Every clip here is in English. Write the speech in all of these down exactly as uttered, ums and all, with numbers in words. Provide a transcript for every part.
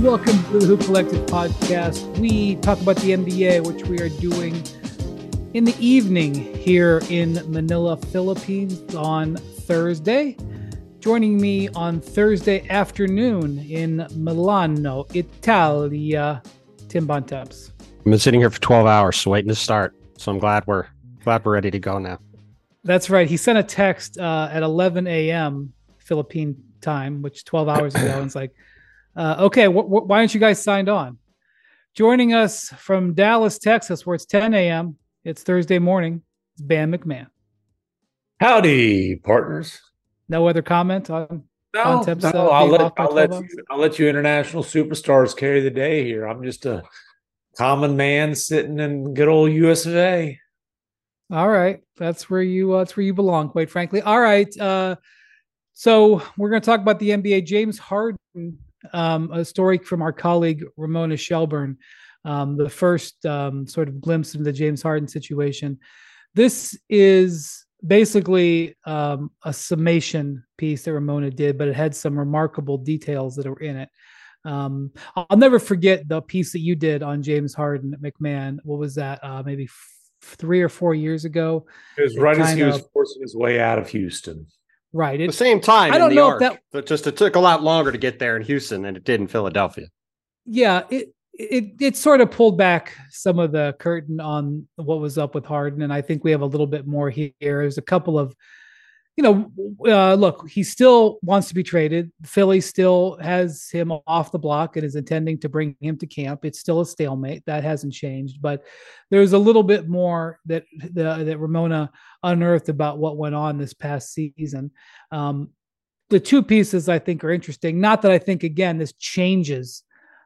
welcome to the Hoop Collective podcast. We talk about the N B A, which we are doing in the evening here in Manila, Philippines on Thursday. Joining me on Thursday afternoon in Milano, Italia, Tim Bontemps. I've been sitting here for twelve hours, so waiting to start. So I'm glad we're glad we're ready to go now. That's right. He sent a text uh, at eleven a.m. Philippine time, which twelve hours ago, and it's like, uh, okay, wh- wh- why aren't you guys signed on? Joining us from Dallas, Texas, where it's ten a.m., it's Thursday morning, it's Bam McMahon. Howdy, partners. No other comment on No, Bontemps, no uh, I'll being let off by I'll let twelve you, I'll let you international superstars carry the day here. I'm just a common man sitting in good old U S of A. All right, that's where you uh, that's where you belong, quite frankly. All right, uh, so we're going to talk about the N B A. James Harden, um, a story from our colleague Ramona Shelburne, um, the first um, sort of glimpse into the James Harden situation. This is basically um, a summation piece that Ramona did, but it had some remarkable details that were in it. Um, I'll never forget the piece that you did on James Harden at McMahon. What was that? Uh, maybe f- three or four years ago. It was It right as he kinda- was forcing his way out of Houston. Right. At It, the same time, I don't in the know arc, if that- but just it took a lot longer to get there in Houston than it did in Philadelphia. yeah, it, it it sort of pulled back some of the curtain on what was up with Harden, and I think we have a little bit more here. There's a couple of, you know, uh, look, he still wants to be traded. Philly still has him off the block and is intending to bring him to camp. It's still a stalemate. That hasn't changed, but there's a little bit more that the, that Ramona unearthed about what went on this past season. Um, the two pieces I think are interesting. Not that I think, again, this changes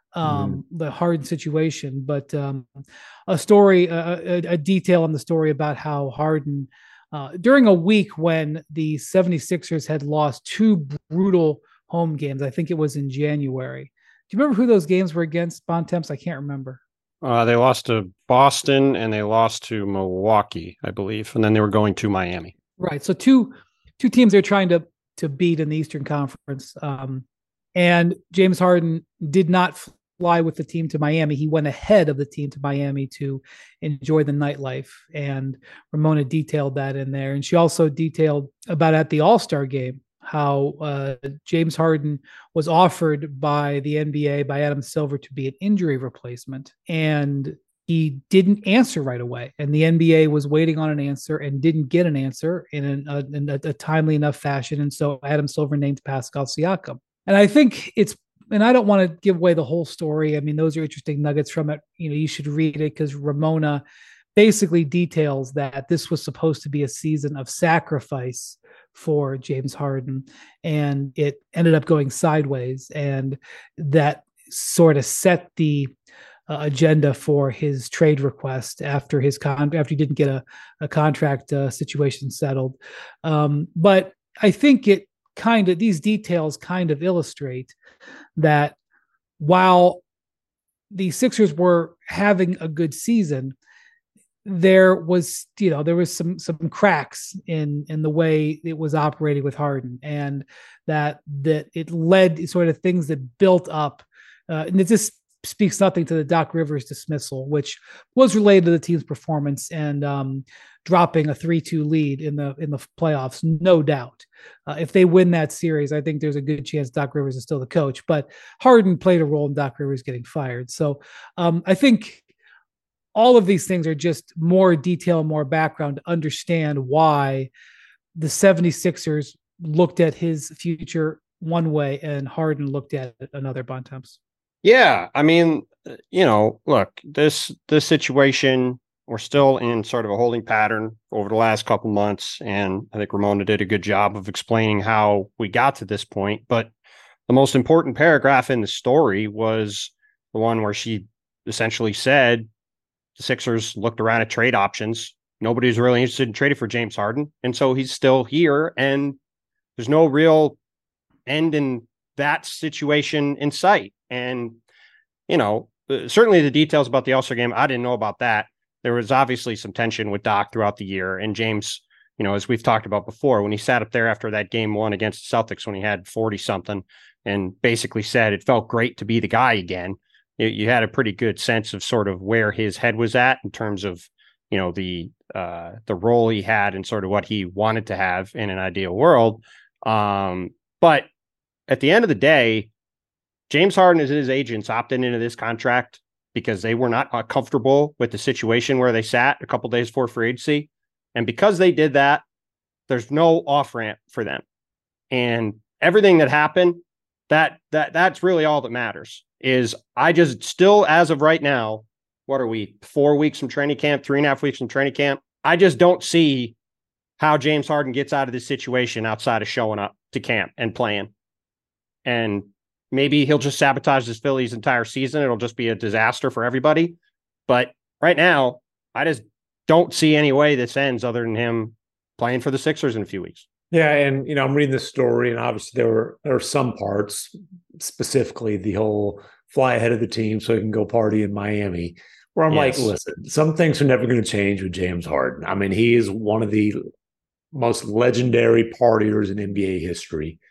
um, mm-hmm. the Harden situation, but um, a story, a, a, a detail on the story about how Harden, uh, during a week when the seventy-sixers had lost two brutal home games, I think it was in January. Do you remember who those games were against, Bontemps? I can't remember. Uh, they lost to Boston and they lost to Milwaukee, I believe, and then they were going to Miami. Right. So two two teams they're trying to to beat in the Eastern Conference. Um, and James Harden did not fly with the team to Miami. He went ahead of the team to Miami to enjoy the nightlife. And Ramona detailed that in there. And she also detailed about at the All-Star game, how uh, James Harden was offered by the N B A, by Adam Silver, to be an injury replacement. And he didn't answer right away. And the N B A was waiting on an answer and didn't get an answer in, an, a, in a, a timely enough fashion. And so Adam Silver named Pascal Siakam. And I think it's, and I don't want to give away the whole story. I mean, those are interesting nuggets from it. You know, you should read it because Ramona basically details that this was supposed to be a season of sacrifice for James Harden, and it ended up going sideways. And that sort of set the uh, agenda for his trade request after his con after he didn't get a, a contract uh, situation settled. Um, but I think it kind of, these details kind of illustrate that while the Sixers were having a good season, there was, you know, there was some some cracks in in the way it was operating with Harden, and that that it led sort of things that built up. Uh, and it just speaks nothing to the Doc Rivers dismissal, which was related to the team's performance and um, dropping a three two lead in the in the playoffs, no doubt. Uh, if they win that series, I think there's a good chance Doc Rivers is still the coach. But Harden played a role in Doc Rivers getting fired. So um, I think all of these things are just more detail, more background to understand why the seventy-sixers looked at his future one way and Harden looked at it another. Bontemps. Yeah, I mean, you know, look, this this situation, we're still in sort of a holding pattern over the last couple months, and I think Ramona did a good job of explaining how we got to this point. But the most important paragraph in the story was the one where she essentially said the Sixers looked around at trade options. Nobody's really interested in trading for James Harden, and so he's still here, and there's no real end in that situation in sight. And, you know, certainly the details about the All-Star game, I didn't know about that. There was obviously some tension with Doc throughout the year, and James, you know, as we've talked about before, when he sat up there after that game one against the Celtics, when he had forty something and basically said it felt great to be the guy again, you, you had a pretty good sense of sort of where his head was at in terms of, you know, the, uh, the role he had and sort of what he wanted to have in an ideal world. Um, but at the end of the day, James Harden and his agents opted into this contract because they were not comfortable with the situation where they sat a couple days before free agency. And because they did that, there's no off ramp for them. And everything that happened, that that that's really all that matters. Is I just still, as of right now, what are we, four weeks from training camp, three and a half weeks from training camp? I just don't see how James Harden gets out of this situation outside of showing up to camp and playing. And maybe he'll just sabotage this Phillies entire season. It'll just be a disaster for everybody. But right now, I just don't see any way this ends other than him playing for the Sixers in a few weeks. Yeah, and you know, I'm reading this story, and obviously there were there are some parts, specifically the whole fly ahead of the team so he can go party in Miami, where I'm yes. like, listen, some things are never going to change with James Harden. I mean, he is one of the most legendary partiers in N B A history.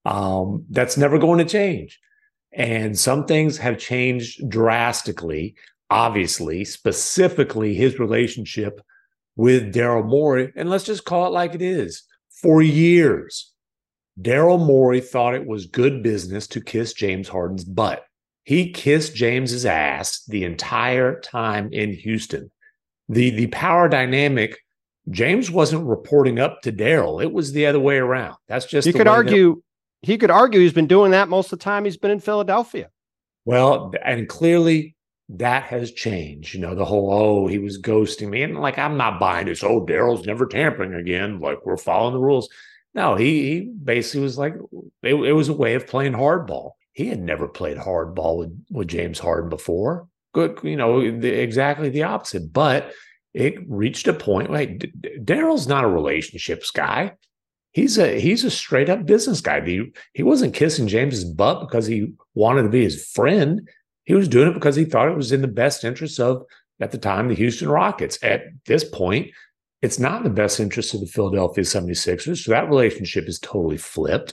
Um, that's never going to change. And some things have changed drastically, obviously, specifically his relationship with Daryl Morey. And let's just call it like it is. For years, Daryl Morey thought it was good business to kiss James Harden's butt. He kissed James's ass the entire time in Houston. The, the power dynamic, James wasn't reporting up to Daryl. It was the other way around. That's just you could argue. He could argue he's been doing that most of the time he's been in Philadelphia. Well, and clearly that has changed. You know, the whole, oh, he was ghosting me. And like, I'm not buying this. Oh, Daryl's never tampering again. Like, we're following the rules. No, he, he basically was like, it, it was a way of playing hardball. He had never played hardball with, with James Harden before. Good, you know, the, exactly the opposite. But it reached a point, like, D- Daryl's not a relationships guy. He's a he's a straight up business guy. He, he wasn't kissing James's butt because he wanted to be his friend. He was doing it because he thought it was in the best interest of, at the time, the Houston Rockets. At this point, it's not in the best interest of the Philadelphia seventy-sixers. So that relationship is totally flipped.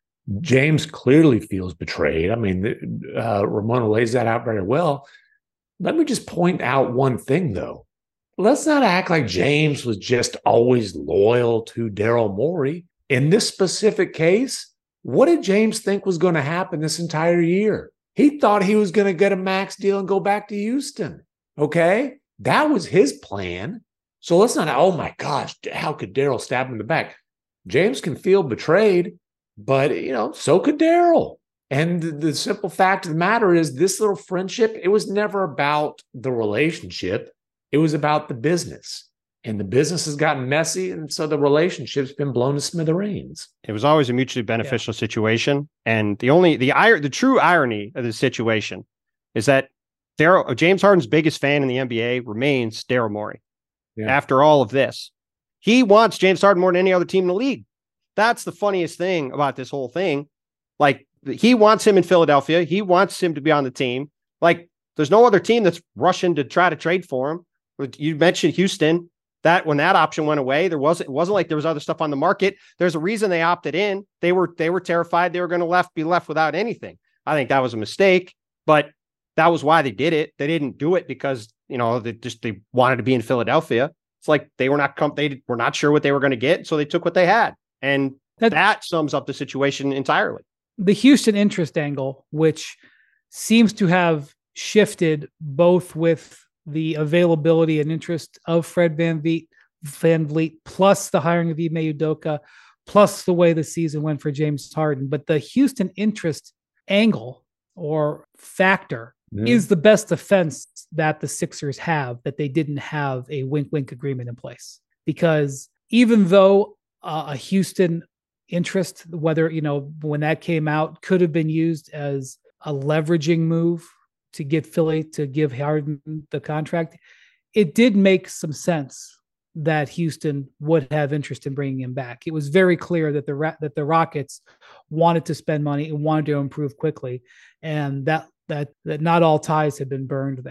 James clearly feels betrayed. I mean, uh, Ramona lays that out very well. Let me just point out one thing, though. Let's not act like James was just always loyal to Daryl Morey. In this specific case, what did James think was going to happen this entire year? He thought he was going to get a max deal and go back to Houston. Okay? That was his plan. So let's not, oh my gosh, how could Daryl stab him in the back? James can feel betrayed, but, you know, so could Daryl. And the, the simple fact of the matter is this little friendship, it was never about the relationship. It was about the business, and the business has gotten messy. And so the relationship's been blown to smithereens. It was always a mutually beneficial yeah. situation. And the only, the the true irony of the situation is that Daryl, James Harden's biggest fan in the N B A remains Daryl Morey. Yeah. After all of this, he wants James Harden more than any other team in the league. That's the funniest thing about this whole thing. Like, he wants him in Philadelphia. He wants him to be on the team. Like, there's no other team that's rushing to try to trade for him. You mentioned Houston, that when that option went away, there wasn't, it wasn't like there was other stuff on the market. There's a reason they opted in. They were, they were terrified they were going to left, be left without anything. I think that was a mistake, but that was why they did it. They didn't do it because, you know, they just, they wanted to be in Philadelphia. It's like, they were not, com- they were not sure what they were going to get. So they took what they had. And that, that sums up the situation entirely. The Houston interest angle, which seems to have shifted both with the availability and interest of Fred VanVleet, VanVleet, plus the hiring of Ime Udoka, plus the way the season went for James Harden. But the Houston interest angle or factor mm. is the best defense that the Sixers have, that they didn't have a wink-wink agreement in place. Because even though uh, a Houston interest, whether, you know, when that came out, could have been used as a leveraging move to get Philly to give Harden the contract, it did make some sense that Houston would have interest in bringing him back. It was very clear that the that the Rockets wanted to spend money and wanted to improve quickly, and that that that not all ties had been burned there.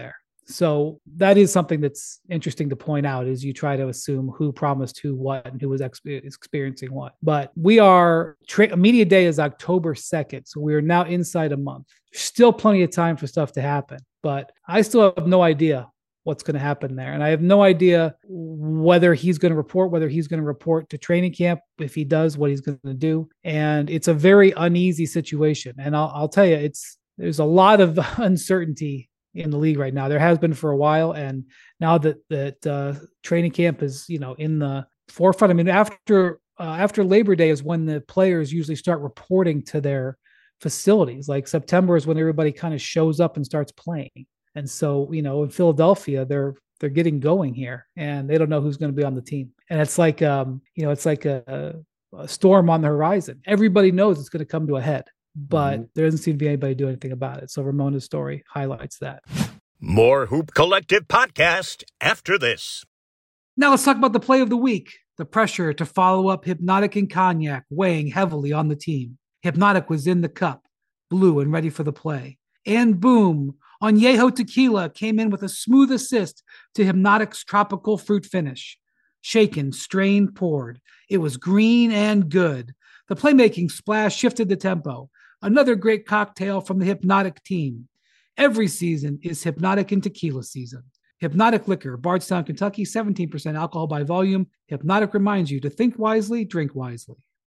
So that is something that's interesting to point out, is you try to assume who promised who what and who was ex- experiencing what. But we are, tra- media day is October second. So we are now inside a month. Still plenty of time for stuff to happen, but I still have no idea what's going to happen there. And I have no idea whether he's going to report, whether he's going to report to training camp. If he does, what he's going to do. And it's a very uneasy situation. And I'll, I'll tell you, it's, there's a lot of uncertainty in the league right now. There has been for a while. And now that, that uh, training camp is, you know, in the forefront. I mean, after, uh, after Labor Day is when the players usually start reporting to their facilities. Like September is when everybody kind of shows up and starts playing. And so, you know, in Philadelphia, they're, they're getting going here and they don't know who's going to be on the team. And it's like, um, you know, it's like a, a storm on the horizon. Everybody knows it's going to come to a head, but mm-hmm. there doesn't seem to be anybody doing anything about it. So Ramona's story highlights that. More Hoop Collective podcast after this. Now let's talk about the play of the week. The pressure to follow up Hypnotic and Cognac weighing heavily on the team. Hypnotic was in the cup, blue and ready for the play. And boom, Añejo Tequila came in with a smooth assist to Hypnotic's tropical fruit finish. Shaken, strained, poured. It was green and good. The playmaking splash shifted the tempo. Another great cocktail from the Hypnotic team. Every season is Hypnotic and Tequila season. Hypnotic Liquor, Bardstown, Kentucky, seventeen percent alcohol by volume. Hypnotic reminds you to think wisely, drink wisely.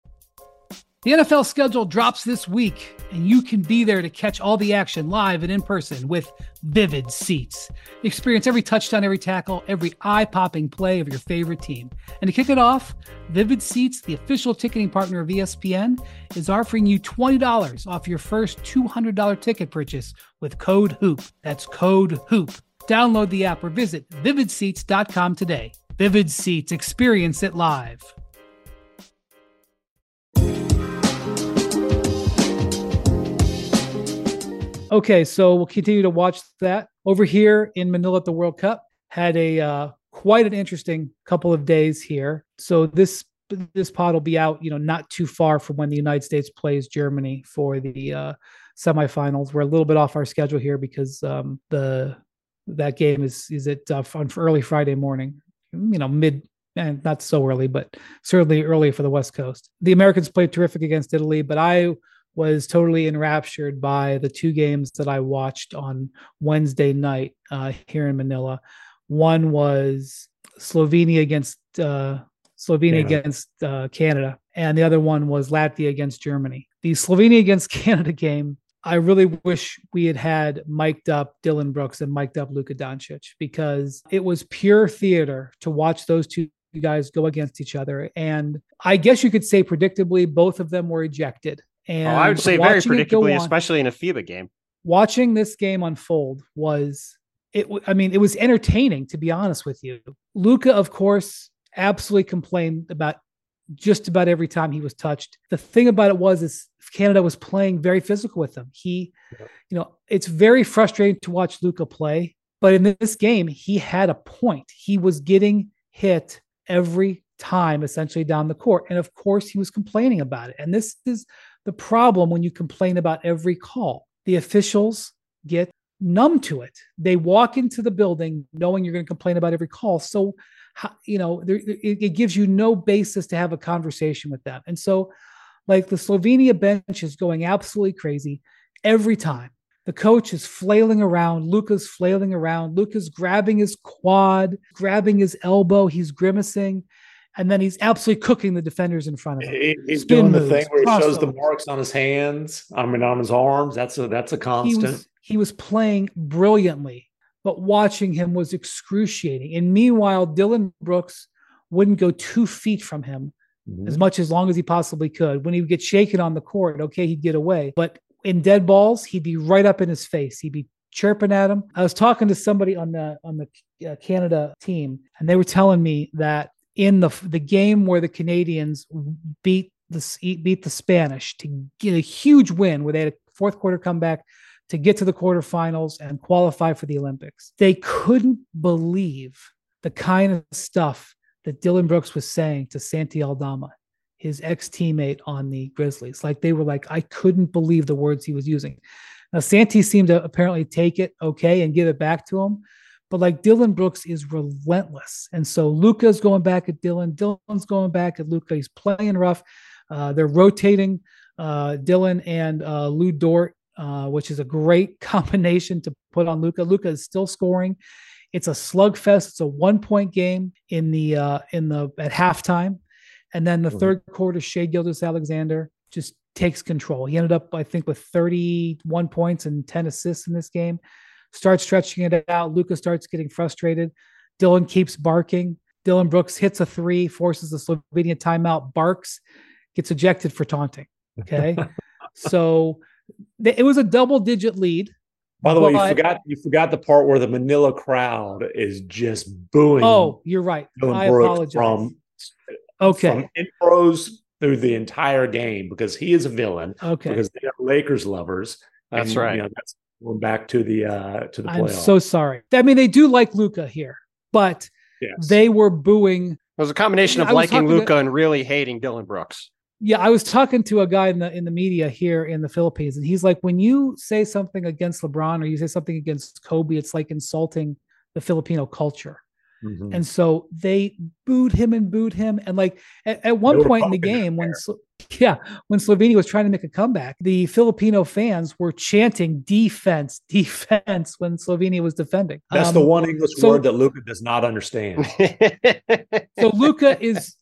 The N F L schedule drops this week, and you can be there to catch all the action live and in person with Vivid Seats. Experience every touchdown, every tackle, every eye-popping play of your favorite team. And to kick it off, Vivid Seats, the official ticketing partner of E S P N, is offering you twenty dollars off your first two hundred dollars ticket purchase with code HOOP. That's code HOOP. Download the app or visit vivid seats dot com today. Vivid Seats, experience it live. Okay, so we'll continue to watch that. Over here in Manila at the World Cup, had a uh, quite an interesting couple of days here. So this this pod will be out, you know, not too far from when the United States plays Germany for the uh, semifinals. We're a little bit off our schedule here because um, the that game is is at uh, on early Friday morning. You know, mid and not so early, but certainly early for the West Coast. The Americans played terrific against Italy, but I was totally enraptured by the two games that I watched on Wednesday night uh, here in Manila. One was Slovenia against uh, Slovenia Canada. against uh, Canada, and the other one was Latvia against Germany. The Slovenia against Canada game, I really wish we had had mic'd up Dylan Brooks and mic'd up Luka Doncic, because it was pure theater to watch those two guys go against each other. And I guess you could say predictably, both of them were ejected. And oh, I would say very predictably, on, especially in a FIBA game. Watching this game unfold was, it. I mean, it was entertaining, to be honest with you. Luka, of course, absolutely complained about just about every time he was touched. The thing about it was, is Canada was playing very physical with him. He, yeah. you know, it's very frustrating to watch Luka play, but in this game, he had a point. He was getting hit every time, essentially down the court. And of course, he was complaining about it. And this is the problem when you complain about every call. The officials get numb to it. They walk into the building knowing you're going to complain about every call. So, you know, there, it, it gives you no basis to have a conversation with them. And so, like, the Slovenia bench is going absolutely crazy every time. The coach is flailing around. Luka's flailing around. Luka's grabbing his quad, grabbing his elbow. He's grimacing. And then he's absolutely cooking the defenders in front of him. He's Spin doing moves, the thing where he shows the marks on his hands, I mean, on his arms. That's a that's a constant. He was, he was playing brilliantly, but watching him was excruciating. And meanwhile, Dylan Brooks wouldn't go two feet from him mm-hmm. as much as long as he possibly could. When he would get shaken on the court, okay, he'd get away. But in dead balls, he'd be right up in his face. He'd be chirping at him. I was talking to somebody on the on the uh, Canada team, and they were telling me that in the the game where the Canadians beat the beat the Spanish to get a huge win, where they had a fourth quarter comeback to get to the quarterfinals and qualify for the Olympics, they couldn't believe the kind of stuff that Dylan Brooks was saying to Santi Aldama, his ex-teammate on the Grizzlies. Like, they were like, I couldn't believe the words he was using. Now, Santee seemed to apparently take it okay and give it back to him. But like Dillon Brooks is relentless. And so Luka's going back at Dillon. Dillon's going back at Luka. He's playing rough. Uh, they're rotating uh, Dillon and uh, Lou Dort, uh, which is a great combination to put on Luka. Luka is still scoring. It's a slugfest. It's a one-point game in the uh, in the at halftime. And then the mm-hmm. third quarter, Shai Gilgeous-Alexander just takes control. He ended up, I think, with thirty-one points and ten assists in this game. Starts stretching it out. Luka starts getting frustrated. Dillon keeps barking. Dillon Brooks hits a three, forces the Slovenia timeout, barks, gets ejected for taunting. Okay. So th- it was a double digit lead. By the way, you forgot you forgot the part where the Manila crowd is just booing. Oh, you're right. Dillon I Brooks apologize. From, okay. From intros through the entire game because he is a villain. Okay. Because they are Lakers lovers. That's and, right. You know, that's going back to the uh to the playoffs. I'm so sorry. I mean, they do like Luka here, but yes. they were booing. It was a combination of liking Luka to, and really hating Dillon Brooks. Yeah, I was talking to a guy in the in the media here in the Philippines, and he's like, when you say something against LeBron or you say something against Kobe, it's like insulting the Filipino culture. Mm-hmm. And so they booed him and booed him. And like at, at one point in the game, when yeah, when Slovenia was trying to make a comeback, the Filipino fans were chanting defense, defense when Slovenia was defending. That's um, the one English so, word that Luka does not understand. So Luka is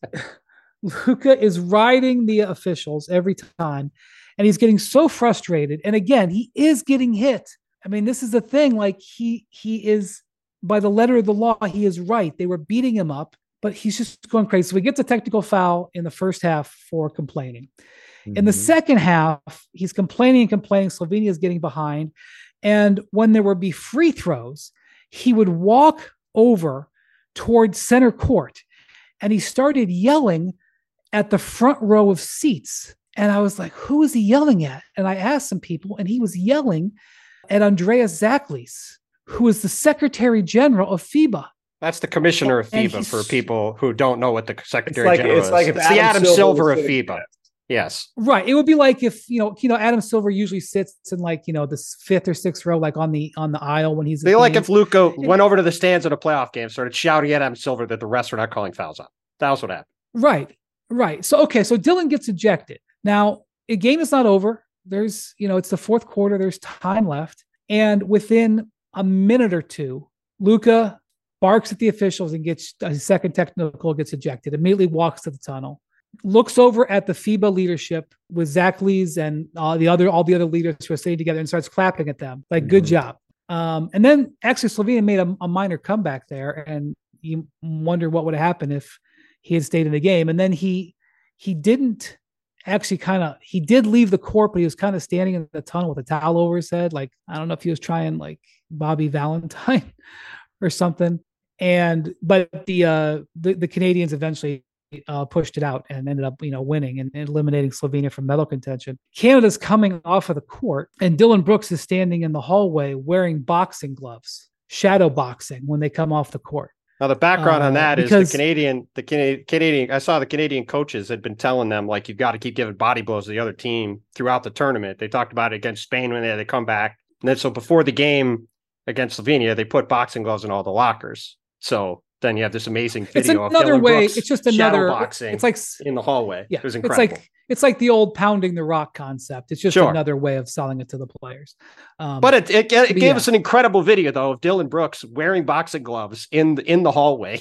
Luka is riding the officials every time, and he's getting so frustrated. And again, he is getting hit. I mean, this is the thing. Like he he is. By the letter of the law, he is right. They were beating him up, but he's just going crazy. So he gets a technical foul in the first half for complaining. Mm-hmm. In the second half, he's complaining and complaining. Slovenia is getting behind. And when there would be free throws, he would walk over towards center court and he started yelling at the front row of seats. And I was like, who is he yelling at? And I asked some people, and he was yelling at Andreas Zaklis, who is the Secretary General of FIBA. That's the commissioner of FIBA for people who don't know what the Secretary like, General it's is. Like it's Adam the Adam Silver, Silver of FIBA. Yes. Right. It would be like if, you know, you know, Adam Silver usually sits in like, you know, the fifth or sixth row, like on the on the aisle when he's they like if Luka went over to the stands at a playoff game, started shouting at Adam Silver that the refs are not calling fouls on. That was what happened. Right. Right. So okay, so Dillon gets ejected. Now, the game is not over. There's, you know, it's the fourth quarter, there's time left. And within a minute or two, Luka barks at the officials and gets a second technical, gets ejected, immediately walks to the tunnel, looks over at the FIBA leadership with Zach Lees and uh, the other, all the other leaders who are sitting together and starts clapping at them. Like, mm-hmm. Good job. Um, and then actually Slovenia made a, a minor comeback there, and you wonder what would have happened if he had stayed in the game. And then he, he didn't actually kind of, he did leave the court, but he was kind of standing in the tunnel with a towel over his head. Like, I don't know if he was trying like Bobby Valentine or something. And, but the, uh, the, the Canadians eventually uh, pushed it out and ended up, you know, winning and, and eliminating Slovenia from medal contention. Canada's coming off of the court, and Dillon Brooks is standing in the hallway wearing boxing gloves, shadow boxing when they come off the court. Now, the background uh, on that because, is the Canadian, the Canadian, Canadian, I saw the Canadian coaches had been telling them, like, you've got to keep giving body blows to the other team throughout the tournament. They talked about it against Spain when they, they come back. And then so before the game against Slovenia, they put boxing gloves in all the lockers. So then you have this amazing video it's another of Dillon way. Brooks It's just another boxing. It's like in the hallway. Yeah, it was incredible. It's like it's like the old pounding the rock concept. It's just sure. another way of selling it to the players. Um, but it it, it gave yeah. us an incredible video though of Dillon Brooks wearing boxing gloves in the in the hallway.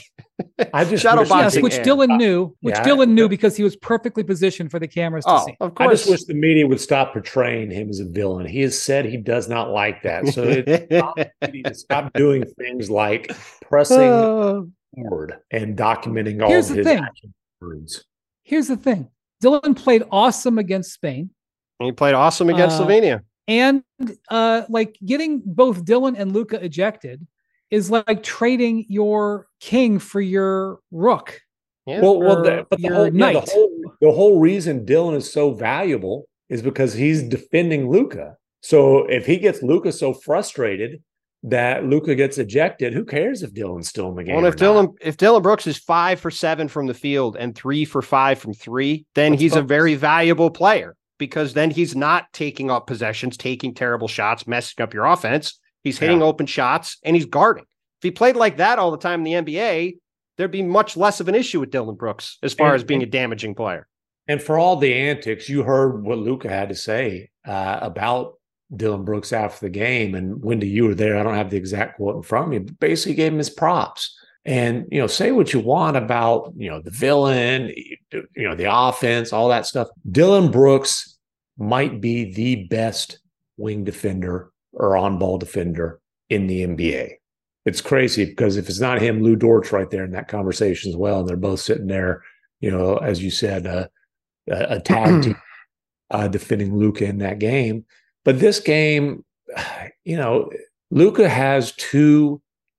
I just shadow wish, boxing, yes, which and, Dillon knew, which yeah, Dillon knew yeah. because he was perfectly positioned for the cameras to oh, see. Of course. I just wish the media would stop portraying him as a villain. He has said he does not like that. So it's stop doing things like pressing uh, forward and documenting all of his action words. Here's the thing. Dillon played awesome against Spain. And he played awesome against uh, Slovenia. And uh, like getting both Dillon and Luka ejected is like trading your king for your rook. Yeah. Well, well, the, but the whole, yeah, the whole the whole reason Dillon is so valuable is because he's defending Luka. So if he gets Luka so frustrated that Luka gets ejected, who cares if Dillon's still in the game? Well, if Dillon not? if Dillon Brooks is five for seven from the field and three for five from three, then That's he's focused. a very valuable player because then he's not taking up possessions, taking terrible shots, messing up your offense. He's hitting yeah. open shots and he's guarding. If he played like that all the time in the N B A, there'd be much less of an issue with Dillon Brooks as far and, as being and, a damaging player. And for all the antics, you heard what Luka had to say uh, about Dillon Brooks after the game. And Wendy, you were there. I don't have the exact quote in front of me, but basically gave him his props. And, you know, say what you want about, you know, the villain, you know, the offense, all that stuff. Dillon Brooks might be the best wing defender or on-ball defender in the N B A. It's crazy because if it's not him, Lou Dort's right there in that conversation as well. And they're both sitting there, you know, as you said, uh, a tag team uh, defending Luka in that game. But this game, you know, Luka has two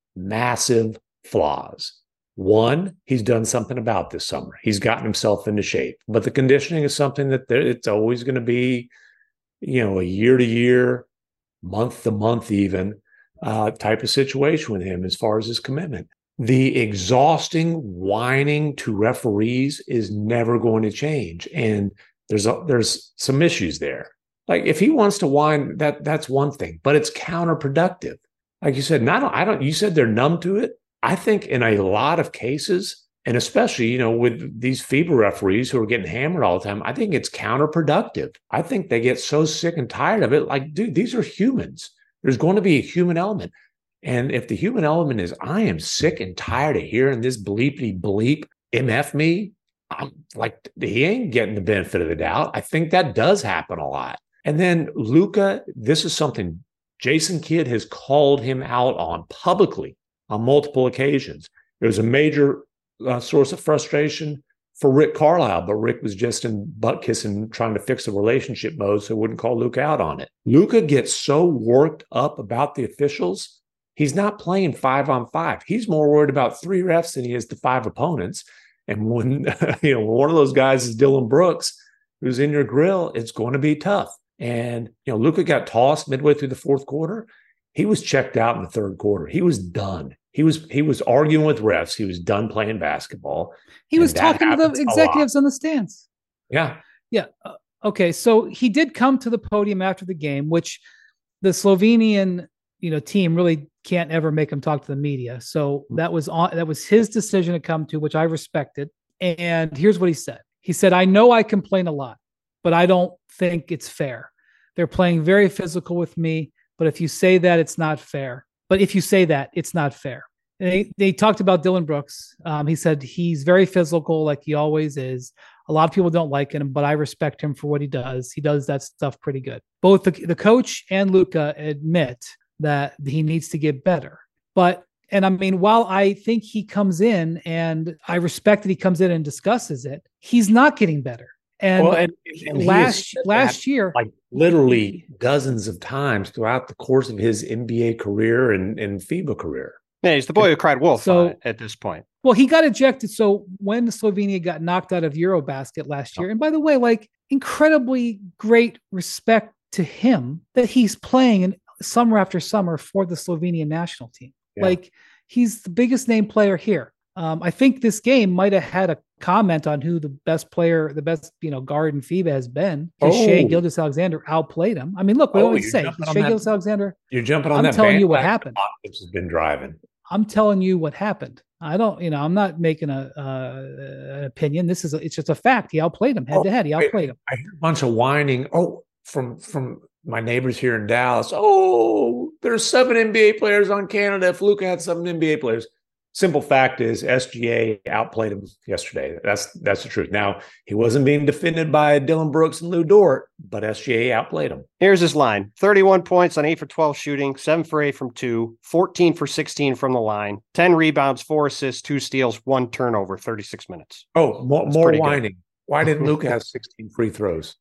massive flaws. One, he's done something about this summer. He's gotten himself into shape. But the conditioning is something that there, it's always going to be, you know, a year to year, month to month even uh, type of situation with him as far as his commitment. The exhausting whining to referees is never going to change. And there's a, there's some issues there. Like if he wants to whine, that that's one thing, but it's counterproductive. Like you said, not I don't. You said they're numb to it. I think in a lot of cases, and especially you know with these FIBA referees who are getting hammered all the time, I think it's counterproductive. I think they get so sick and tired of it. Like, dude, these are humans. There's going to be a human element, and if the human element is, I am sick and tired of hearing this bleepy bleep M F me. I'm like, he ain't getting the benefit of the doubt. I think that does happen a lot. And then Luka, this is something Jason Kidd has called him out on publicly on multiple occasions. It was a major uh, source of frustration for Rick Carlisle, but Rick was just in butt kissing, trying to fix the relationship mode, so wouldn't call Luka out on it. Luka gets so worked up about the officials, he's not playing five on five. He's more worried about three refs than he is the five opponents. And when you know one of those guys is Dillon Brooks, who's in your grill, it's going to be tough. And, you know, Luka got tossed midway through the fourth quarter. He was checked out in the third quarter. He was done. He was he was arguing with refs. He was done playing basketball. He was talking to the executives on the stands. Yeah. Yeah. Uh, okay. So he did come to the podium after the game, which the Slovenian, you know, team really can't ever make him talk to the media. So that was on, that was his decision to come to, which I respected. And here's what he said. He said, I know I complain a lot, but I don't think it's fair. They're playing very physical with me, but if you say that, it's not fair. But if you say that, it's not fair. And they, they talked about Dillon Brooks. Um, he said he's very physical, like he always is. A lot of people don't like him, but I respect him for what he does. He does that stuff pretty good. Both the, the coach and Luka admit that he needs to get better. But, and I mean, while I think he comes in and I respect that he comes in and discusses it, he's not getting better. And, well, and, and last last year, like literally dozens of times throughout the course of his N B A career and, and FIBA career. Yeah, he's the boy who cried wolf so, at this point. Well, he got ejected. So when Slovenia got knocked out of Eurobasket last year, and by the way, like incredibly great respect to him that he's playing in summer after summer for the Slovenian national team. Yeah. Like he's the biggest name player here. Um, I think this game might have had a comment on who the best player, the best, you know, guard in FIBA has been. Because oh. Shai Gilgeous-Alexander outplayed him. I mean, look, we oh, always say Shai Gilgeous-Alexander. You're jumping on I'm that. I'm telling you what happened. Has been driving. I'm telling you what happened. I don't, you know, I'm not making a uh, an opinion. This is, a, it's just a fact. He outplayed him head oh, to head. He outplayed him. I hear a bunch of whining. Oh, from from my neighbors here in Dallas. Oh, there's seven N B A players on Canada. If Luka had seven N B A players. Simple fact is S G A outplayed him yesterday. That's that's the truth. Now, he wasn't being defended by Dillon Brooks and Lou Dort, but S G A outplayed him. Here's his line. thirty-one points on eight for twelve shooting, seven for eight from two, fourteen for sixteen from the line, ten rebounds, four assists, two steals, one turnover, thirty-six minutes. Oh, more, more whining. Good. Why didn't Luka have sixteen free throws?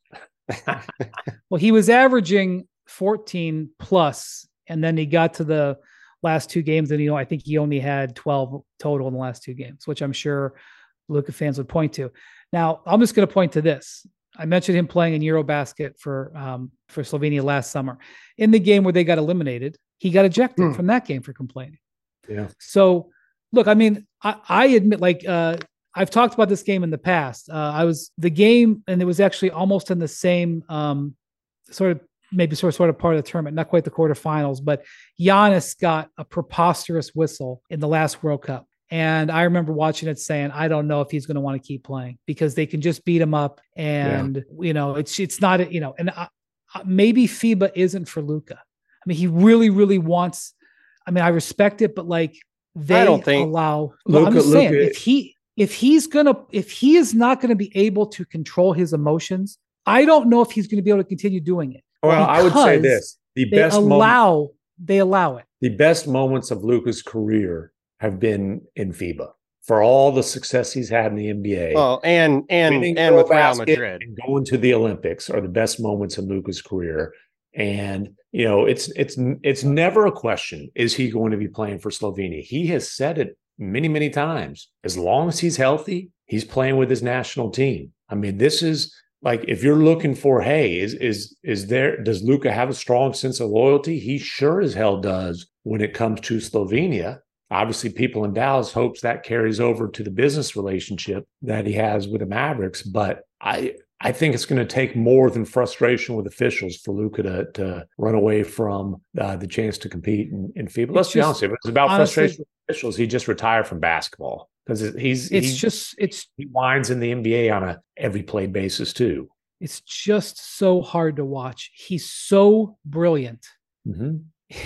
Well, he was averaging fourteen plus, and then he got to the last two games, and you know, I think he only had twelve total in the last two games, which I'm sure Luka fans would point to. Now, I'm just going to point to this. I mentioned him playing in Eurobasket for um, for Slovenia last summer. In the game where they got eliminated, he got ejected hmm. from that game for complaining. Yeah. So, look, I mean, I, I admit, like, uh, I've talked about this game in the past. Uh, I was the game, and it was actually almost in the same um, sort of maybe sort of, sort of part of the tournament, not quite the quarterfinals, but Giannis got a preposterous whistle in the last World Cup. And I remember watching it saying, I don't know if he's going to want to keep playing because they can just beat him up. And, yeah. you know, it's, it's not, you know, and I, maybe FIBA isn't for Luka. I mean, he really, really wants, I mean, I respect it, but like they I don't think allow, Luka, well, I'm just saying, Luka, if he, if he's going to, if he is not going to be able to control his emotions, I don't know if he's going to be able to continue doing it. Well, I would say this, the they best allow, moment, they allow it. The best moments of Luka's career have been in FIBA for all the success he's had in the N B A. Oh, and and and with Real Madrid and going to the Olympics are the best moments of Luka's career. And you know, it's it's it's never a question: is he going to be playing for Slovenia? He has said it many many times. As long as he's healthy, he's playing with his national team. I mean, this is like if you're looking for, hey, is is is there? Does Luka have a strong sense of loyalty? He sure as hell does when it comes to Slovenia. Obviously, people in Dallas hopes that carries over to the business relationship that he has with the Mavericks. But I I think it's going to take more than frustration with officials for Luka to, to run away from uh, the chance to compete in, in FIBA. Let's it's be just, honest, if it's about honestly, frustration with officials, he just retired from basketball because he's it's he's, just it's he whines in the N B A on a every play basis too. It's just so hard to watch. He's so brilliant. Mm-hmm.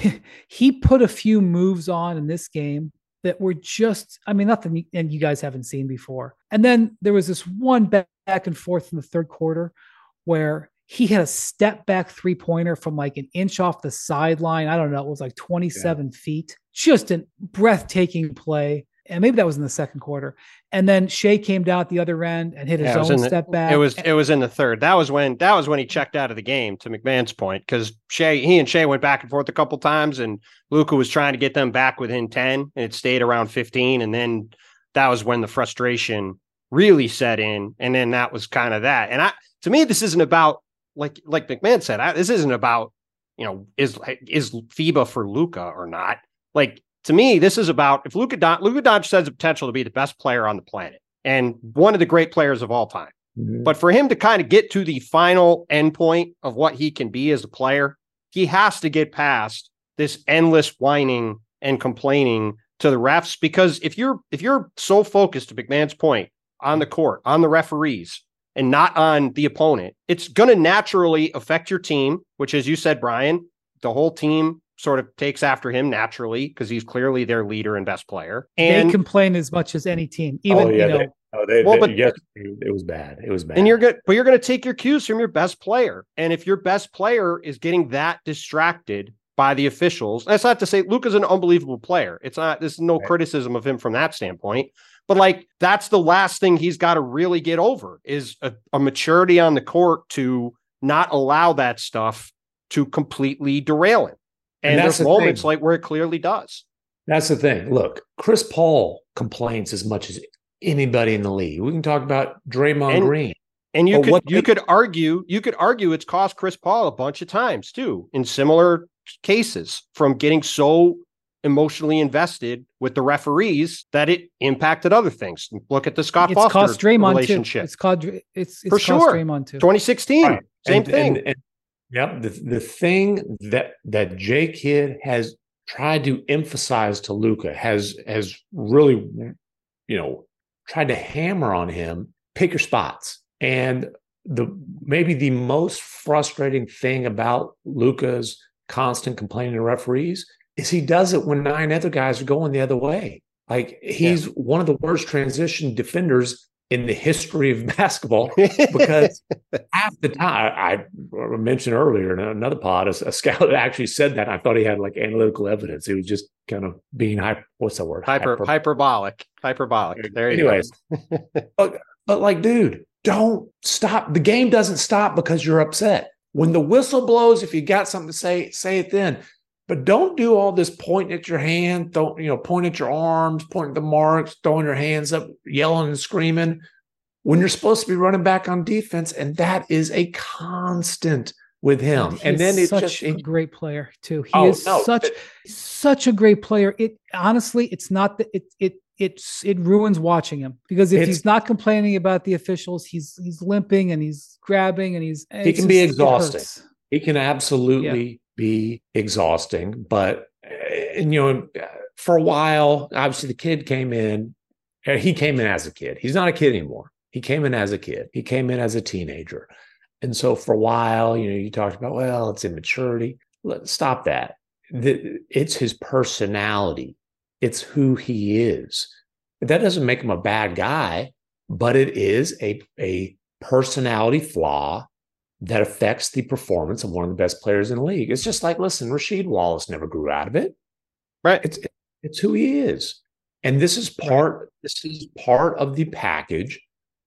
He put a few moves on in this game that were just, I mean, nothing and you guys haven't seen before. And then there was this one back and forth in the third quarter where he had a step back three pointer from like an inch off the sideline. I don't know. It was like twenty-seven yeah. feet, just a breathtaking play. And maybe that was in the second quarter. And then Shea came down at the other end and hit his yeah, own the, step back. It was it was in the third. That was when that was when he checked out of the game, to McMahon's point, because Shea he and Shea went back and forth a couple times, and Luka was trying to get them back within ten, and it stayed around fifteen. And then that was when the frustration really set in, and then that was kind of that. And I, to me, this isn't about like like McMahon said. I, this isn't about you know is is FIBA for Luka or not. Like. To me, this is about if Luka Don- Luka Doncic has the potential to be the best player on the planet and one of the great players of all time. Mm-hmm. But for him to kind of get to the final endpoint of what he can be as a player, he has to get past this endless whining and complaining to the refs. Because if you're if you're so focused, to McMahon's point, on the court, on the referees, and not on the opponent, it's going to naturally affect your team, which, as you said, Brian, the whole team sort of takes after him naturally because he's clearly their leader and best player. And they complain as much as any team, even, oh, yeah, you know, they, oh, they, well, they, but yes, it was bad. It was bad. And you're good, but you're going to take your cues from your best player. And if your best player is getting that distracted by the officials, that's not to say Luka's an unbelievable player. It's not, there's no right. criticism of him from that standpoint, but like, that's the last thing he's got to really get over is a, a maturity on the court to not allow that stuff to completely derail him. And, and there's the moments thing. like where it clearly does. That's the thing. Look, Chris Paul complains as much as anybody in the league. We can talk about Draymond and, Green. And you could you they, could argue, you could argue it's cost Chris Paul a bunch of times too, in similar cases, from getting so emotionally invested with the referees that it impacted other things. Look at the Scott it's Foster cost Draymond relationship. Too. It's called it's, it's for cost sure. Draymond too. twenty sixteen, right. same and, thing. And, and, Yep. The, the thing that that J Kidd has tried to emphasize to Luka has has really, you know, tried to hammer on him, pick your spots. And the maybe the most frustrating thing about Luka's constant complaining to referees is he does it when nine other guys are going the other way. Like he's yeah. one of the worst transition defenders in the history of basketball, because half the time, I mentioned earlier in another pod, a, a scout actually said that. I thought he had like analytical evidence. He was just kind of being hyper, what's the word? Hyper, hyper hyperbolic, hyperbolic. There you Anyways, go. but, but like, dude, don't stop. The game doesn't stop because you're upset. When the whistle blows, if you got something to say, say it then. But don't do all this pointing at your hand, don't, you know, point at your arms, pointing at the marks, throwing your hands up, yelling and screaming when you're supposed to be running back on defense. And that is a constant with him. He's and then it's such just a great player too. He oh, is no, such it, such a great player. It honestly, it's not that it it it's it ruins watching him, because if It's- he's not complaining about the officials, he's he's limping and he's grabbing and he's He it's can be just- it exhausting. hurts. It can absolutely be exhausting, but and you know, for a while, obviously the kid came in. He came in as a kid. He's not a kid anymore. He came in as a kid. He came in as a teenager, and so for a while, you know, you talked about, well, it's immaturity. Let's stop that. The, it's his personality. It's who he is. That doesn't make him a bad guy, but it is a a personality flaw that affects the performance of one of the best players in the league. It's just like, listen, Rasheed Wallace never grew out of it. Right. It's it's who he is. And this is part, this is part of the package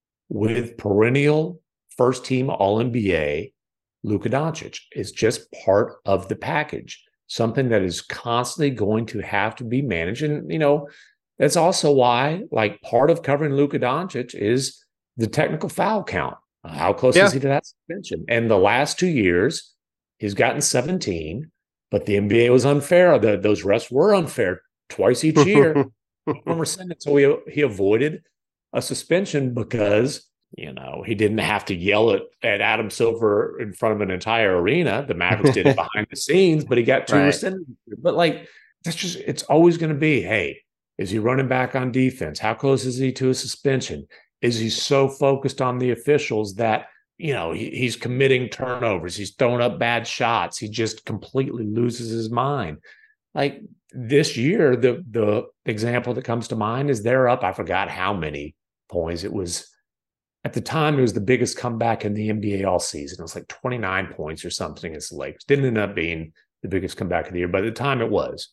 with perennial first team All N B A Luka Doncic. It's just part of the package, something that is constantly going to have to be managed. And, you know, that's also why, like, part of covering Luka Doncic is the technical foul count. How close Yeah. is he to that suspension? And the last two years, he's gotten seventeen, but the N B A was unfair. The, those refs were unfair twice each year. Former Senate, so he, he avoided a suspension because, you know, he didn't have to yell at, at Adam Silver in front of an entire arena. The Mavericks did it behind the scenes, but he got two Right. rescinded. But like, that's just, it's always going to be, hey, is he running back on defense? How close is he to a suspension? Is he so focused on the officials that, you know, he, he's committing turnovers? He's throwing up bad shots. He just completely loses his mind. Like this year, the the example that comes to mind is they're up, I forgot how many points. It was, at the time, it was the biggest comeback in the N B A all season. It was like twenty-nine points or something against the Lakers. Didn't end up being the biggest comeback of the year, but at the time it was.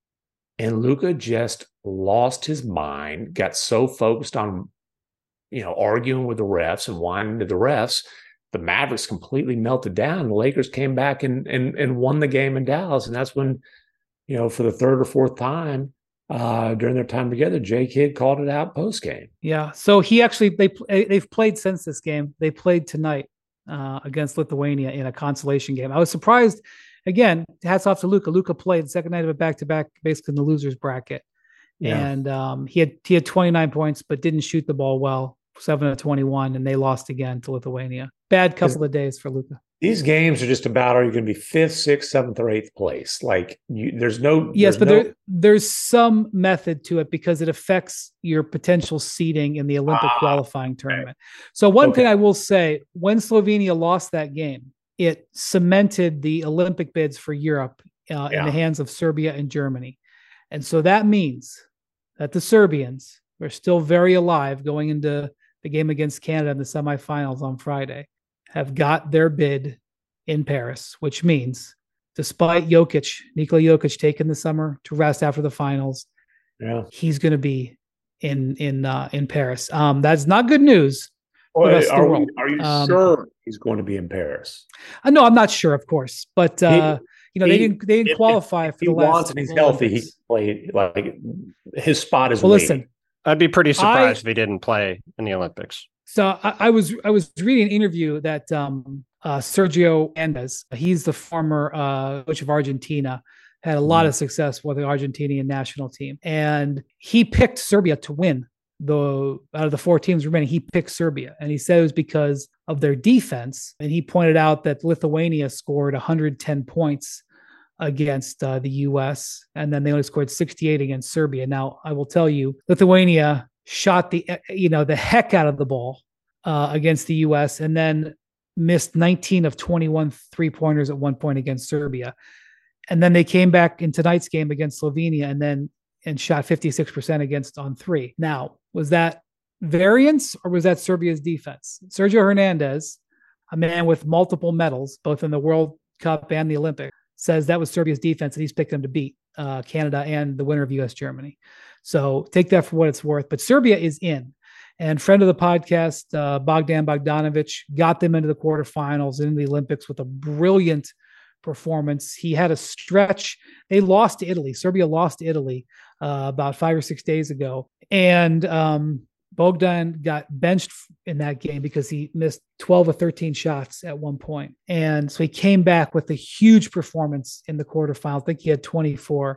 And Luka just lost his mind, got so focused on, you know, arguing with the refs and whining to the refs. The Mavericks completely melted down. The Lakers came back and and and won the game in Dallas. And that's when, you know, for the third or fourth time uh, during their time together, J Kidd called it out post game. Yeah. So he actually they they've played since this game. They played tonight uh, against Lithuania in a consolation game. I was surprised. Again, hats off to Luka. Luka played the second night of a back to back, basically in the losers bracket, Yeah. and um, he had he had twenty-nine points, but didn't shoot the ball well. seven of twenty-one, and they lost again to Lithuania. Bad couple of days for Luka. These games are just about, are you going to be fifth, sixth, seventh, or eighth place? Like, you, there's no. Yes, there's but no, there there's some method to it because it affects your potential seeding in the Olympic Ah, qualifying tournament. So one Okay. thing I will say, when Slovenia lost that game, it cemented the Olympic bids for Europe uh, in Yeah. the hands of Serbia and Germany. And so that means that the Serbians are still very alive going into the game against Canada in the semifinals on Friday, have got their bid in Paris, which means despite Jokic, Nikola Jokic taking the summer to rest after the finals, Yeah. he's going to be in in uh, in Paris. Um, that's not good news. Well, rest of the are, we, world. are you Um, sure he's going to be in Paris? Uh, no, I'm not sure, of course, but uh, you know they he- didn't they didn't if- qualify If for he the last. wants and he's healthy, he Olympics. can play. Like, his spot is Well, waiting. listen. I'd be pretty surprised I- if he didn't play in the Olympics. So I, I was I was reading an interview that um, uh, Sergio Andes, he's the former uh, coach of Argentina, had a lot of success with the Argentinian national team, and he picked Serbia to win. The out of the four teams remaining, he picked Serbia, and he said it was because of their defense. And he pointed out that Lithuania scored one hundred ten points against uh, the U S, and then they only scored sixty-eight against Serbia. Now, I will tell you, Lithuania shot the you know the heck out of the ball uh, against the U S, and then missed nineteen of twenty-one three-pointers at one point against Serbia. And then they came back in tonight's game against Slovenia and then and shot fifty-six percent against on three. Now, was that variance or was that Serbia's defense? Sergio Hernandez, a man with multiple medals, both in the World Cup and the Olympics, says that was Serbia's defense and he's picked them to beat uh, Canada and the winner of U S Germany. So take that for what it's worth. But Serbia is in. And friend of the podcast, uh, Bogdan Bogdanovic, got them into the quarterfinals in the Olympics with a brilliant performance. He had a stretch. They lost to Italy. Serbia lost to Italy uh, about five or six days ago. And um, Bogdan got benched in that game because he missed twelve or thirteen shots at one point. And so he came back with a huge performance in the quarterfinals. I think he had twenty-four.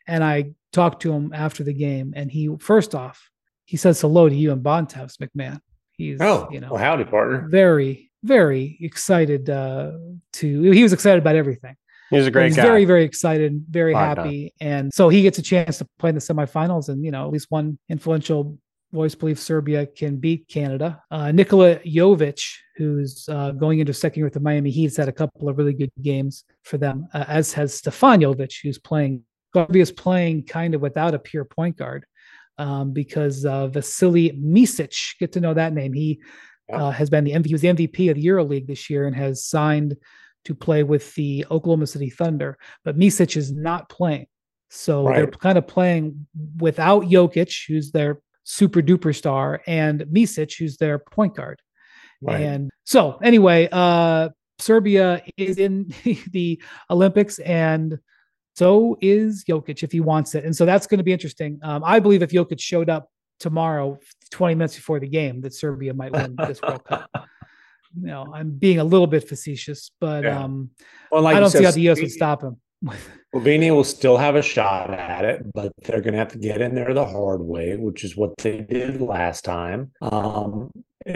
And I talked to him after the game, and he, first off, he says hello to you and Bontemps, McMahon. He's, oh, you know, well, howdy, partner. Very, very excited uh, to, he was excited about everything. He's a great he's guy. Very, very excited, very Hard happy. Done. And so he gets a chance to play in the semifinals, and, you know, at least one influential voice believes Serbia can beat Canada. Uh, Nikola Jovic, who's uh, going into second year with the Miami Heat, has had a couple of really good games for them, uh, as has Stefan Jovic, who's playing, Serbia's playing kind of without a pure point guard um, because uh, Vasily Micic, get to know that name. He uh, has been the M V P, he was the M V P of the EuroLeague this year and has signed to play with the Oklahoma City Thunder, but Micic is not playing. So right. They're kind of playing without Jokic, who's their super duper star, and Micic, who's their point guard. Right. And so anyway, uh, Serbia is in the Olympics, and so is Jokic if he wants it. And so that's going to be interesting. Um, I believe if Jokic showed up tomorrow, twenty minutes before the game, that Serbia might win this World Cup. You know, I'm being a little bit facetious, but yeah. um, well, like I don't see how the U S would stop him. Slovenia will still have a shot at it, but they're going to have to get in there the hard way, which is what they did last time. Um,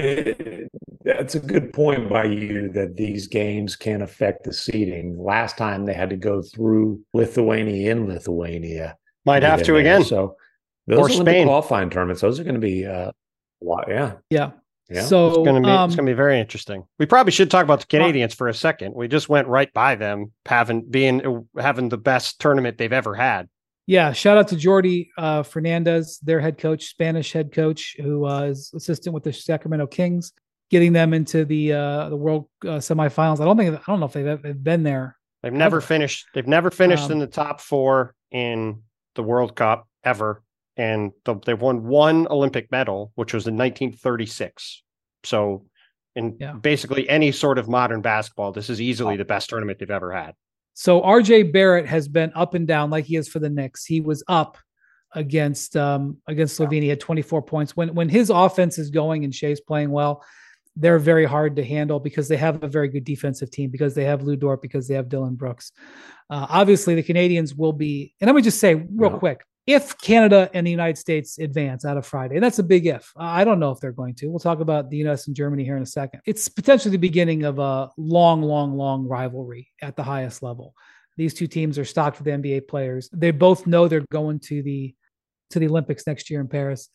it, that's a good point by you that these games can affect the seeding. Last time they had to go through Lithuania in Lithuania. Might have to again. So those or Olympic Spain qualifying tournaments, those are going to be uh, a lot. Yeah. Yeah. Yeah. So it's going to be um, it's going to be very interesting. We probably should talk about the Canadians for a second. We just went right by them, having being having the best tournament they've ever had. Yeah, shout out to Jordi uh, Fernandez, their head coach, Spanish head coach, who uh, is assistant with the Sacramento Kings, getting them into the uh, the World uh, semifinals. I don't think I don't know if they've, they've been there. They've never ever. finished. They've never finished Um, in the top four in the World Cup ever, and the, they've won one Olympic medal, which was in nineteen thirty-six. So in yeah. basically any sort of modern basketball, this is easily the best tournament they've ever had. So R J Barrett has been up and down like he is for the Knicks. He was up against um, against Slovenia, he had twenty-four points. When when his offense is going and Shea's playing well, they're very hard to handle because they have a very good defensive team, because they have Lou Dort, because they have Dylan Brooks. Uh, obviously, the Canadians will be, and let me just say real yeah. quick, if Canada and the United States advance out of Friday, and that's a big if, I don't know if they're going to. We'll talk about the U S and Germany here in a second. It's potentially the beginning of a long, long, long rivalry at the highest level. These two teams are stocked with N B A players. They both know they're going to the to the Olympics next year in Paris.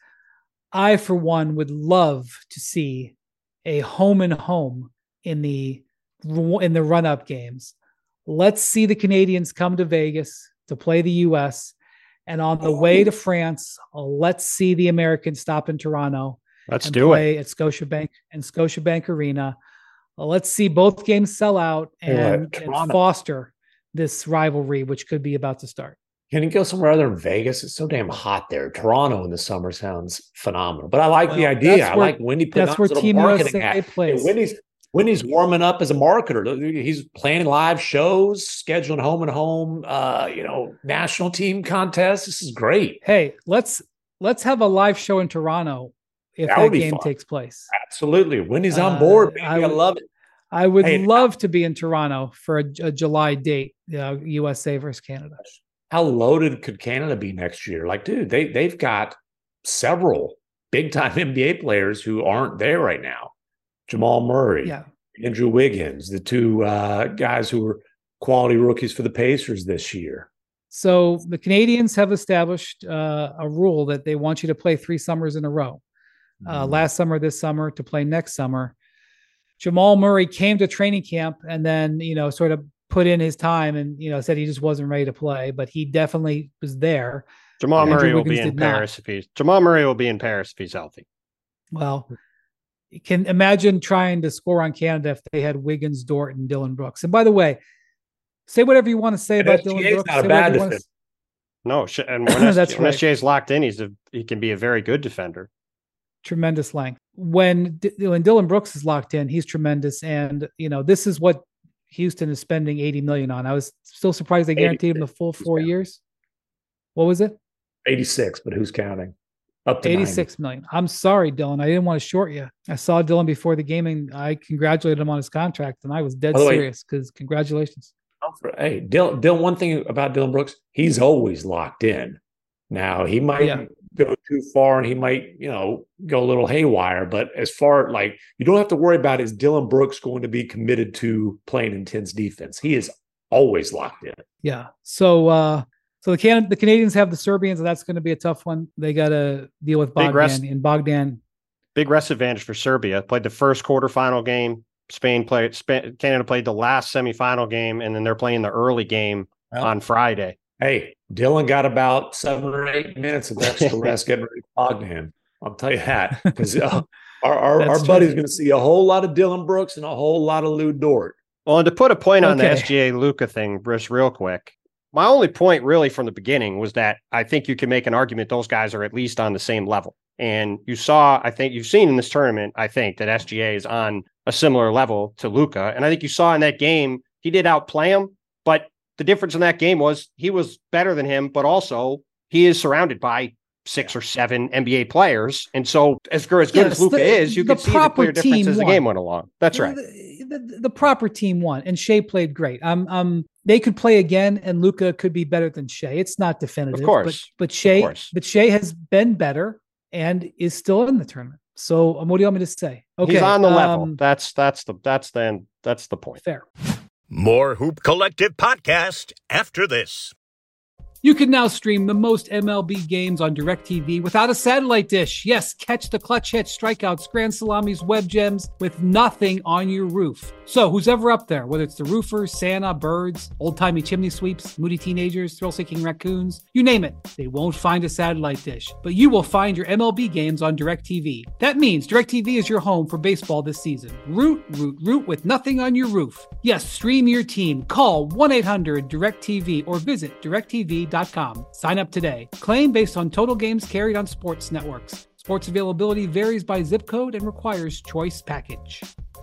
I, for one, would love to see a home and home in the in the run-up games. Let's see the Canadians come to Vegas to play the U S, and on the way to France, let's see the Americans stop in Toronto. Let's and do play it at Scotiabank and Scotiabank Arena. Let's see both games sell out and, yeah, and foster this rivalry, which could be about to start. Can you go somewhere other than Vegas? It's so damn hot there. Toronto in the summer sounds phenomenal, but I like well, the idea. I where, like Wendy putting that's where Team U S A plays. Hey, Wendy's Wendy's warming up as a marketer. He's planning live shows, scheduling home and home, uh, you know, national team contests. This is great. Hey, let's let's have a live show in Toronto if that, that game fun. takes place. Absolutely. Wendy's on board. Uh, I, I love it. I would hey, love to be in Toronto for a, a July date, uh, U S A versus Canada. How loaded could Canada be next year? Like, dude, they, they've got several big-time N B A players who aren't there right now. Jamal Murray, yeah. Andrew Wiggins, the two uh, guys who were quality rookies for the Pacers this year. So the Canadians have established uh, a rule that they want you to play three summers in a row. Uh, mm. Last summer, this summer, to play next summer. Jamal Murray came to training camp and then, you know, sort of put in his time and, you know, said he just wasn't ready to play, but he definitely was there. Jamal Andrew Murray will Wiggins be in Paris not. if he's Jamal Murray will be in Paris if he's healthy. Well, you can imagine trying to score on Canada if they had Wiggins, Dort, and Dylan Brooks. And by the way, say whatever you want to say about Dylan Brooks. Not a bad defender. To... No, and when S J, when right. S J's locked in, he's a, he can be a very good defender. Tremendous length. When when Dylan Brooks is locked in, he's tremendous. And you know, this is what Houston is spending eighty million dollars on. I was still surprised they guaranteed him the full four years. What was it? eighty-six, but who's counting? Up to eighty-six million. I'm sorry, Dylan. I didn't want to short you. I saw Dylan before the game and I congratulated him on his contract, and I was dead serious because congratulations. Oh, Hey, Dylan, Dylan, one thing about Dylan Brooks, he's always locked in. Now, he might Yeah. go too far and he might, you know, go a little haywire. But as far like you don't have to worry about is Dylan Brooks going to be committed to playing intense defense. He is always locked in. Yeah. So uh so the Can the Canadians have the Serbians, and that's going to be a tough one. They got to deal with Big rest- Bogdan and Bogdan. Big rest advantage for Serbia. Played the first quarterfinal game. Spain played. Spain, Canada played the last semifinal game, and then they're playing the early game Well, on Friday. Hey, Dylan got about seven or eight minutes of extra rest getting ready for Bogdan. I'll tell you that because uh, our our, our buddy's going to see a whole lot of Dylan Brooks and a whole lot of Lou Dort. Well, and to put a point on the Okay. S G A Luka thing, Bruce, real quick. My only point really from the beginning was that I think you can make an argument those guys are at least on the same level. And you saw, I think you've seen in this tournament, I think that S G A is on a similar level to Luka. And I think you saw in that game, he did outplay him, but the difference in that game was he was better than him, but also he is surrounded by six or seven N B A players. And so as good as, good Yes, as Luka the- is, you the could see the clear proper difference team as the won. game went along. That's right. The, the, the proper team won, and Shea played great. Um, um, they could play again, and Luka could be better than Shea. It's not definitive, Of course. but but Shea, course. but Shea has been better and is still in the tournament. So, um, what do you want me to say? Okay, He's on the level. um, That's that's the that's then that's the point. fair. More Hoop Collective podcast after this. You can now stream the most M L B games on DirecTV without a satellite dish. Yes, catch the clutch hits, strikeouts, grand salamis, web gems with nothing on your roof. So who's ever up there, whether it's the roofers, Santa, birds, old-timey chimney sweeps, moody teenagers, thrill-seeking raccoons, you name it, they won't find a satellite dish. But you will find your M L B games on DirecTV. That means DirecTV is your home for baseball this season. Root, root, root with nothing on your roof. Yes, stream your team. Call one eight hundred direct T V or visit direct T V dot com. Sign up today. Claim based on total games carried on sports networks. Sports availability varies by zip code and requires choice package.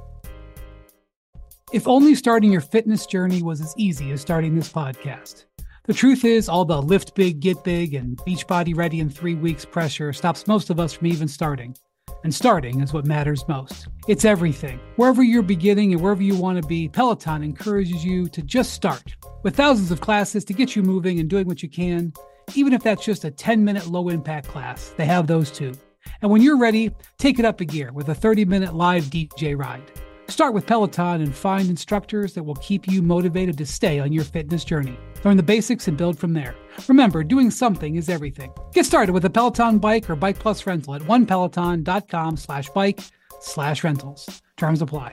If only starting your fitness journey was as easy as starting this podcast. The truth is, all the lift big, get big, and Beachbody ready in three weeks pressure stops most of us from even starting. And starting is what matters most. It's everything. Wherever you're beginning and wherever you want to be, Peloton encourages you to just start. With thousands of classes to get you moving and doing what you can, even if that's just a ten-minute low-impact class, they have those too. And when you're ready, take it up a gear with a thirty-minute live D J ride. Start with Peloton and find instructors that will keep you motivated to stay on your fitness journey. Learn the basics and build from there. Remember, doing something is everything. Get started with a Peloton bike or Bike Plus rental at onepeloton.com slash bike slash rentals. Terms apply.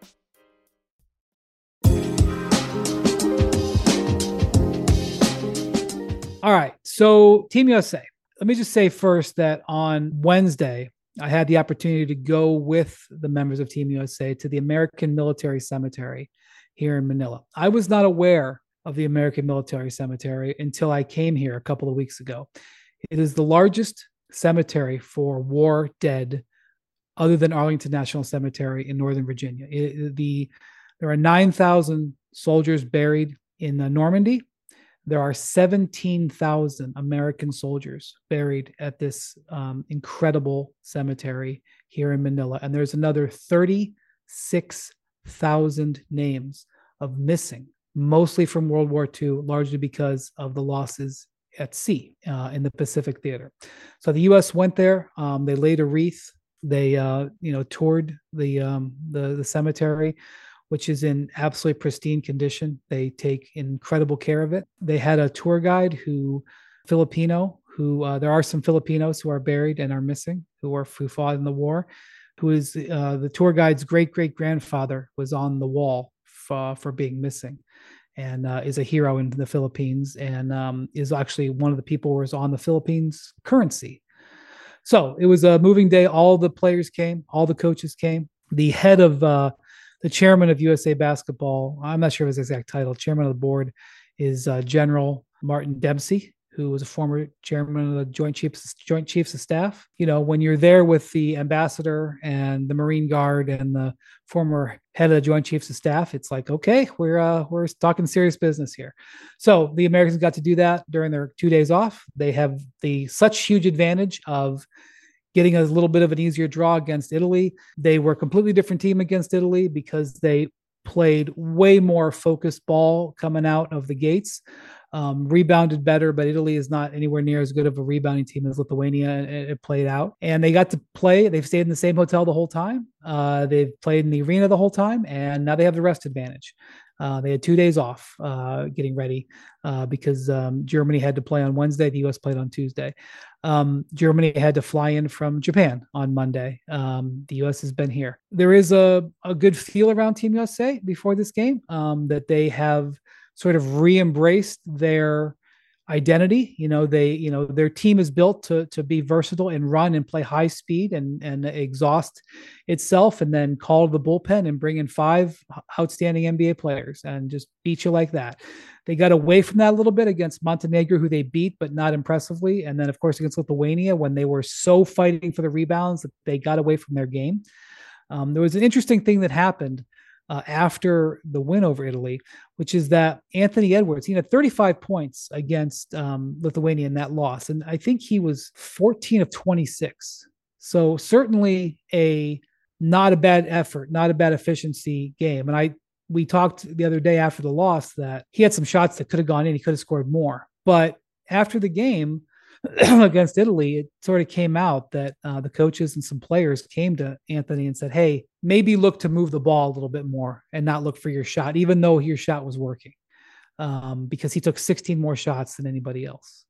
All right. So Team U S A. Let me just say first that on Wednesday, I had the opportunity to go with the members of Team U S A to the American Military Cemetery here in Manila. I was not aware of the American Military Cemetery until I came here a couple of weeks ago. It is the largest cemetery for war dead other than Arlington National Cemetery in Northern Virginia. It, the, there are nine thousand soldiers buried in uh, Normandy. There are seventeen thousand American soldiers buried at this um, incredible cemetery here in Manila. And there's another thirty-six thousand names of missing, mostly from World War Two, largely because of the losses at sea uh, in the Pacific Theater. So the U S went there. Um, they laid a wreath. They, uh, you know, toured the, um, the the cemetery, which is in absolutely pristine condition. They take incredible care of it. They had a tour guide who, Filipino, who uh, there are some Filipinos who are buried and are missing, who are who fought in the war, who is uh, the tour guide's great great grandfather was on the wall for, for being missing, and uh, is a hero in the Philippines, and um, is actually one of the people who was on the Philippines currency. So it was a moving day. All the players came, all the coaches came. The head of uh, the chairman of U S A Basketball, I'm not sure of his exact title, chairman of the board, is uh, General Martin Dempsey, who was a former chairman of the Joint Chiefs Joint Chiefs of Staff. You know, when you're there with the ambassador and the Marine Guard and the former head of the Joint Chiefs of Staff, it's like, okay, we're uh, we're talking serious business here. So the Americans got to do that during their two days off. They have the such huge advantage of getting a little bit of an easier draw against Italy. They were a completely different team against Italy because they played way more focused ball coming out of the gates, um, rebounded better, but Italy is not anywhere near as good of a rebounding team as Lithuania. It, it played out, and they got to play. They've stayed in the same hotel the whole time. Uh, they've played in the arena the whole time, and now they have the rest advantage. Uh, they had two days off uh, getting ready uh, because um, Germany had to play on Wednesday. The U S played on Tuesday. Um, Germany had to fly in from Japan on Monday. Um, the U S has been here. There is a, a good feel around Team U S A before this game um, that they have sort of re-embraced their identity. You know, they, you know, their team is built to to be versatile and run and play high speed and and exhaust itself, and then call the bullpen and bring in five outstanding N B A players and just beat you like that. They got away from that a little bit against Montenegro, who they beat, but not impressively. And then, of course, against Lithuania, when they were so fighting for the rebounds that they got away from their game. Um, there was an interesting thing that happened Uh, after the win over Italy, which is that Anthony Edwards, he had thirty-five points against um, Lithuania in that loss. And I think he was fourteen of twenty-six. So certainly a not a bad effort, not a bad efficiency game. And I we talked the other day after the loss that he had some shots that could have gone in. He could have scored more. But after the game, against Italy, it sort of came out that uh, the coaches and some players came to Anthony and said, hey, maybe look to move the ball a little bit more and not look for your shot, even though your shot was working, um, because he took sixteen more shots than anybody else.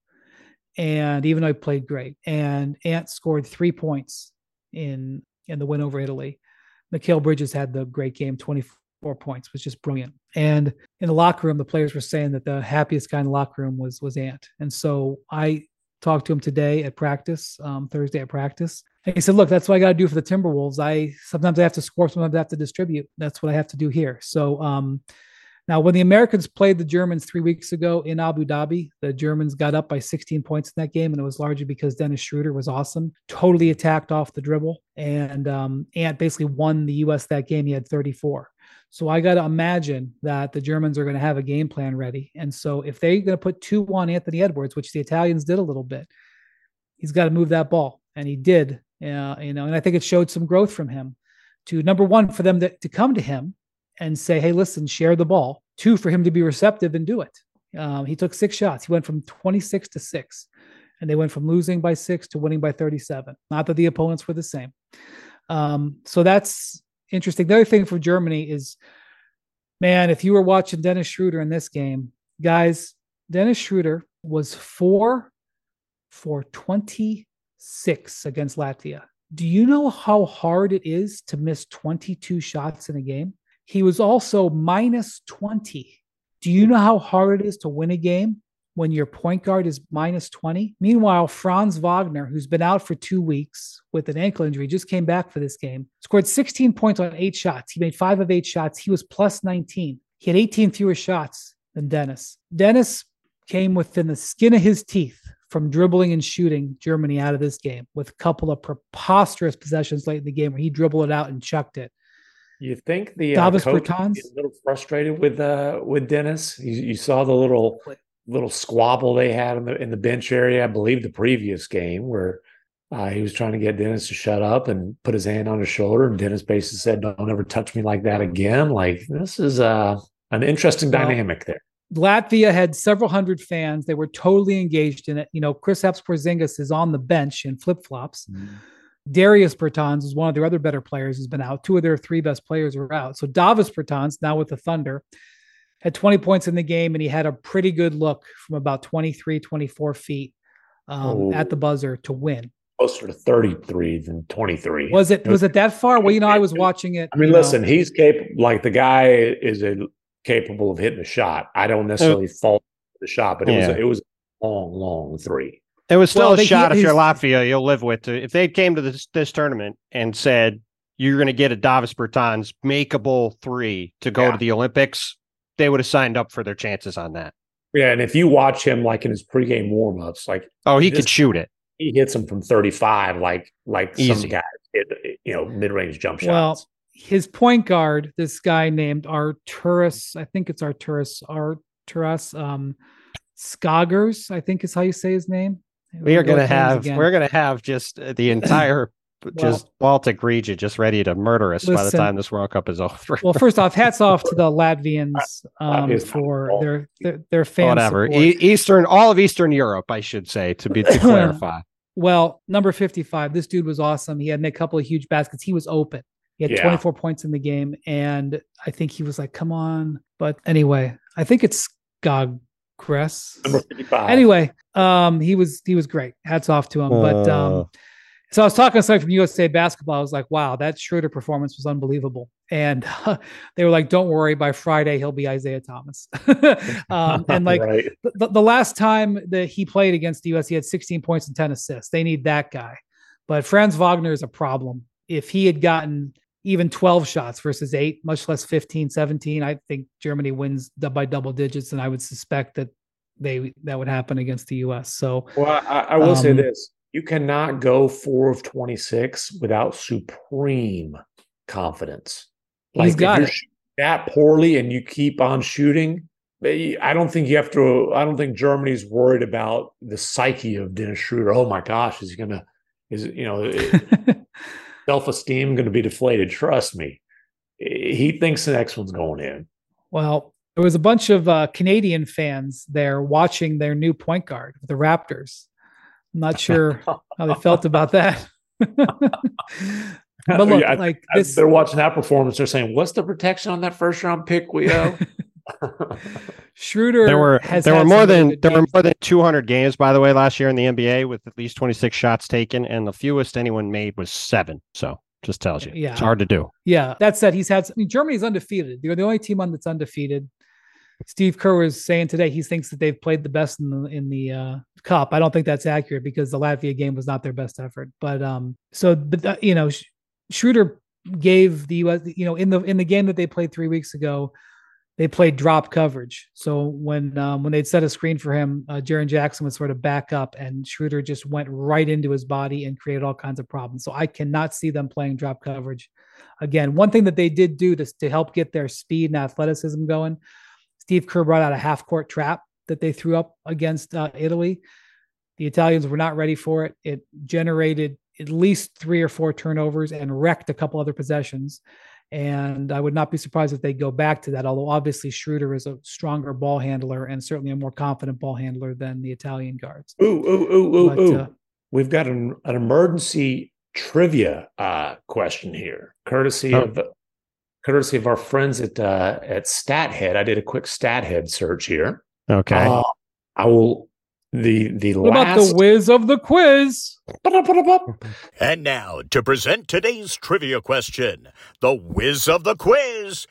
And even though he played great, and Ant scored three points in, in the win over Italy. Mikal Bridges had the great game, twenty-four points, was just brilliant. And in the locker room, the players were saying that the happiest guy in the locker room was, was Ant. And so I talked to him today at practice, um, Thursday at practice. And he said, look, that's what I got to do for the Timberwolves. I sometimes I have to score, sometimes I have to distribute. That's what I have to do here. So um, now when the Americans played the Germans three weeks ago in Abu Dhabi, the Germans got up by sixteen points in that game. And it was largely because Dennis Schroeder was awesome, totally attacked off the dribble. And um, Ant basically won the U S that game. He had thirty-four. So I got to imagine that the Germans are going to have a game plan ready. And so if they're going to put two on Anthony Edwards, which the Italians did a little bit, he's got to move that ball. And he did, uh, you know, and I think it showed some growth from him to, number one, for them to, to come to him and say, hey, listen, share the ball. Two, for him to be receptive and do it. Um, he took six shots. He went from twenty-six to six, and they went from losing by six to winning by thirty-seven. Not that the opponents were the same. Um, so that's interesting. The other thing for Germany is, man, if you were watching Dennis Schroeder in this game, guys, Dennis Schroeder was four for twenty-six against Latvia. Do you know how hard it is to miss twenty-two shots in a game? He was also minus twenty. Do you know how hard it is to win a game when your point guard is minus twenty? Meanwhile, Franz Wagner, who's been out for two weeks with an ankle injury, just came back for this game, scored sixteen points on eight shots. He made five of eight shots. He was plus nineteen. He had eighteen fewer shots than Dennis. Dennis came within the skin of his teeth from dribbling and shooting Germany out of this game with a couple of preposterous possessions late in the game where he dribbled it out and chucked it. You think the uh, Davis coach Bertans is a little frustrated with uh, with Dennis? You, you saw the little little squabble they had in the in the bench area, I believe, the previous game where uh, he was trying to get Dennis to shut up and put his hand on his shoulder, and Dennis basically said, "Don't ever touch me like that again." Like, this is uh, an interesting well, dynamic there. Latvia had several hundred fans. They were totally engaged in it. You know, Kristaps Porzingis is on the bench in flip-flops. Mm. Darius Bertans is one of their other better players, has been out. Two of their three best players are out. So Davis Bertans, now with the Thunder, had twenty points in the game, and he had a pretty good look from about twenty-three, twenty-four feet um, at the buzzer to win. Closer to thirty-three than twenty-three. Was it, was it that far? Well, you know, I was watching it. I mean, listen, know. he's capable, like the guy is a, capable of hitting a shot. I don't necessarily oh. fault the shot, but it yeah. was, a, it was a long, long three. It was still well, a shot he, if you're Latvia, you'll live with it. If they came to this, this tournament and said, you're going to get a Davis Bertans makeable three to go yeah. to the Olympics, they would have signed up for their chances on that. Yeah, and if you watch him like in his pregame warmups, like oh, he this, could shoot it. He hits them from thirty-five, like like Easy. some guys hit, you know, mid-range jump shots. Well, his point guard, this guy named Arturas, I think it's Arturas, Arturas um, Skagers, I think is how you say his name. We are going to have, we're going to have just the entire just Baltic region, just ready to murder us listen, by the time this World Cup is over. Well, first off, hats off to the Latvians um, for their, their their fan Whatever. support. E- Eastern, all of Eastern Europe, I should say, to be to clarify. Well, number fifty-five, this dude was awesome. He had made a couple of huge baskets. He was open. He had yeah. twenty-four points in the game, and I think he was like, "Come on!" But anyway, I think it's Gagres. Number fifty-five. Anyway, um, he was he was great. Hats off to him. Uh, but um, so I was talking to somebody from U S A Basketball. I was like, "Wow, that Schroeder performance was unbelievable." And uh, they were like, "Don't worry, by Friday he'll be Isaiah Thomas." um, and like right. the, the last time that he played against the U S, he had sixteen points and ten assists. They need that guy. But Franz Wagner is a problem. If he had gotten even twelve shots versus eight, much less fifteen, seventeen, I think Germany wins by double digits, and I would suspect that they that would happen against the U S. So, well, I, I will um, say this: you cannot go four of twenty-six without supreme confidence. Like he's got if you're it. that poorly and you keep on shooting, I don't think you have to. I don't think Germany's worried about the psyche of Dennis Schroeder. Oh my gosh, is he gonna? Is you know? Self-esteem going to be deflated. Trust me. He thinks the next one's going in. Well, there was a bunch of uh, Canadian fans there watching their new point guard, the Raptors. I'm not sure how they felt about that. But look, yeah, like I, this, they're watching that performance. They're saying, "What's the protection on that first round pick, we owe?" Schroeder there were has there were more than there games. were more than two hundred games, by the way, last year in the N B A with at least twenty-six shots taken, and the fewest anyone made was seven. So just tells you, yeah. it's hard to do. Yeah, that said, he's had. I mean, Germany's undefeated. They're the only team on that's undefeated. Steve Kerr was saying today he thinks that they've played the best in the in the uh, cup. I don't think that's accurate because the Latvia game was not their best effort. But um, so but uh, you know, Sch- Schroeder gave the U S, you know, in the in the game that they played three weeks ago, they played drop coverage. So when um, when they'd set a screen for him, uh, Jaren Jackson would sort of back up, and Schroeder just went right into his body and created all kinds of problems. So I cannot see them playing drop coverage again. One thing that they did do to to help get their speed and athleticism going, Steve Kerr brought out a half court trap that they threw up against uh, Italy. The Italians were not ready for it. It generated at least three or four turnovers and wrecked a couple other possessions. And I would not be surprised if they go back to that, although obviously Schroeder is a stronger ball handler and certainly a more confident ball handler than the Italian guards. Ooh, ooh, ooh, ooh, but, ooh. Uh, We've got an, an emergency trivia uh, question here, courtesy oh. of courtesy of our friends at uh, at StatHead. I did a quick StatHead search here. Okay. Uh, I will the the what last about the whiz of the quiz? And now to present today's trivia question, the whiz of the quiz.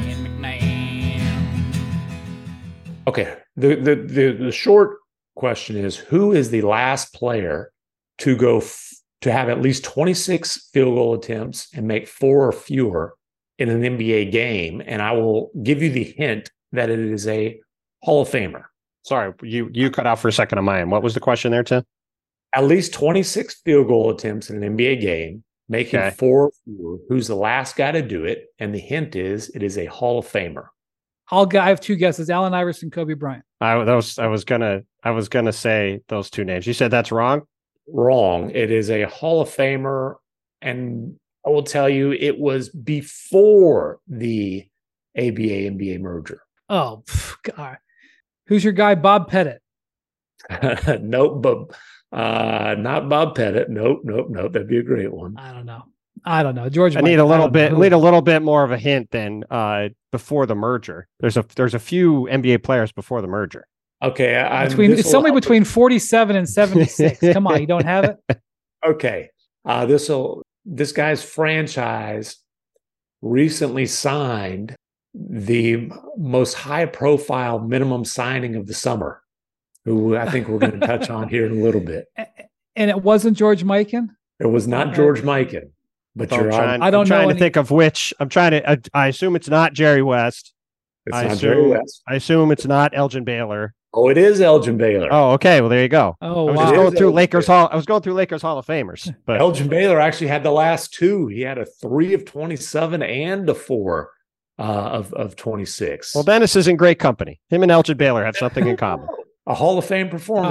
Okay. The, the the the short question is, who is the last player to go f- to have at least twenty-six field goal attempts and make four or fewer in an N B A game? And I will give you the hint that it is a Hall of Famer. Sorry, you you cut out for a second on my end. What was the question there, Tim? At least twenty-six field goal attempts in an N B A game, making Okay. four or fewer. Who's the last guy to do it? And the hint is it is a Hall of Famer. I'll I have two guesses: Allen Iverson, Kobe Bryant. I that was I was gonna I was gonna say those two names. You said that's wrong. Wrong. It is a Hall of Famer, and I will tell you, it was before the A B A N B A merger. Oh, pff, God. Who's your guy? Bob Pettit. Nope, but uh, not Bob Pettit. Nope, nope, nope. That'd be a great one. I don't know. I don't know. George. I Michael, need a little I bit know. need a little bit more of a hint than uh, before the merger. There's a there's a few N B A players before the merger. Okay, I, Between this it's will somewhere help between forty-seven and seventy-six. Come on, you don't have it? us. Okay, uh, this will this guy's franchise recently signed the most high-profile minimum signing of the summer, who I think we're going to touch on here in a little bit. And it wasn't George Mikan? It was not George Mikan, but So I'm you're on. trying, I don't I'm trying know to any- think of which. I'm trying to. I, I assume it's not Jerry West. It's I not assume, Jerry West. I assume it's not Elgin Baylor. Oh, it is Elgin Baylor. Oh, okay. Well, there you go. Oh, I was wow. just It going is through Elgin Lakers Baylor. Hall. I was going through Lakers Hall of Famers. But Elgin Baylor actually had the last two. He had a three of twenty-seven and a four uh, of, of twenty-six. well, Dennis is in great company. Him and Elgin Baylor have something in common. A Hall of Fame performance. Ah,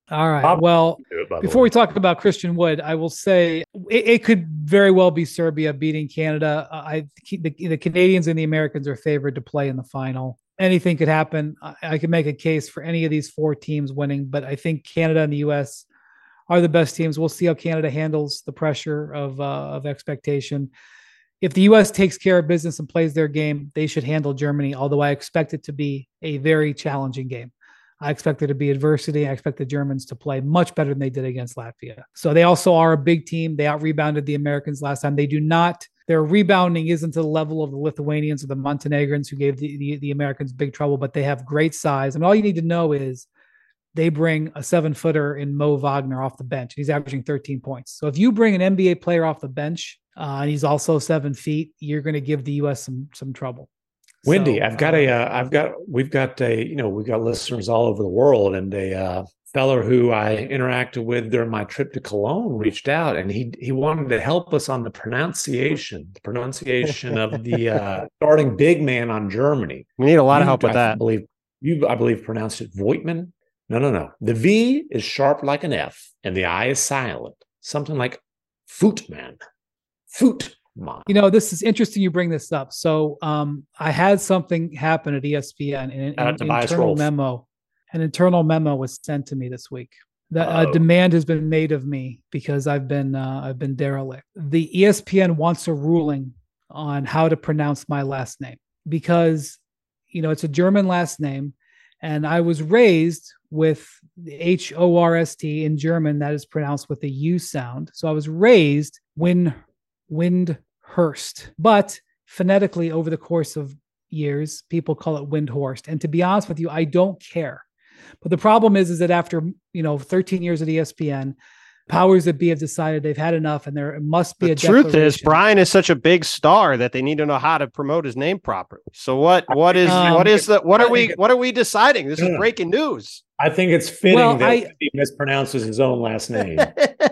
All right. Bob- Well, It, before we talk about Christian Wood, I will say it, it could very well be Serbia beating Canada. Uh, I the, the Canadians and the Americans are favored to play in the final. Anything could happen. I, I could make a case for any of these four teams winning, but I think Canada and the U S are the best teams. We'll see how Canada handles the pressure of uh, of expectation. If the U S takes care of business and plays their game, they should handle Germany, although I expect it to be a very challenging game. I expect there to be adversity. I expect the Germans to play much better than they did against Latvia. So they also are a big team. They out-rebounded the Americans last time. They do not, their rebounding isn't to the level of the Lithuanians or the Montenegrins who gave the, the, the Americans big trouble, but they have great size. And all you need to know is they bring a seven-footer in Mo Wagner off the bench. He's averaging thirteen points. So if you bring an N B A player off the bench, uh, and he's also seven feet, you're going to give the U S some some trouble. Wendy, So, I've got a, uh, uh, I've got, we've got a, you know, we've got listeners all over the world, and a uh, fellow who I interacted with during my trip to Cologne reached out, and he he wanted to help us on the pronunciation, the pronunciation of the uh, starting big man on Germany. We need a lot You, of help with I that. Believe you, I believe, pronounced it Voigtman. No, no, no. The V is sharp like an F, and the I is silent. Something like Footman. Footman. You know, this is interesting you bring this up. So um, I had something happen at E S P N, and an internal Rolf. memo, an internal memo was sent to me this week. That a Uh-oh. demand has been made of me because I've been uh, I've been derelict. The E S P N wants a ruling on how to pronounce my last name because, you know, it's a German last name, and I was raised with H O R S T in German that is pronounced with a U sound. So I was raised Win Windhurst, but phonetically over the course of years, people call it Windhorst. And to be honest with you, I don't care. But the problem is, is that after, you know, thirteen years at E S P N, powers that be have decided they've had enough, and there must be The a truth is, declaration. Brian is such a big star that they need to know how to promote his name properly. So what? What is? Um, what is the? What I are we? think- What are we deciding? This is No. breaking news. I think it's fitting Well, that I- he mispronounces his own last name.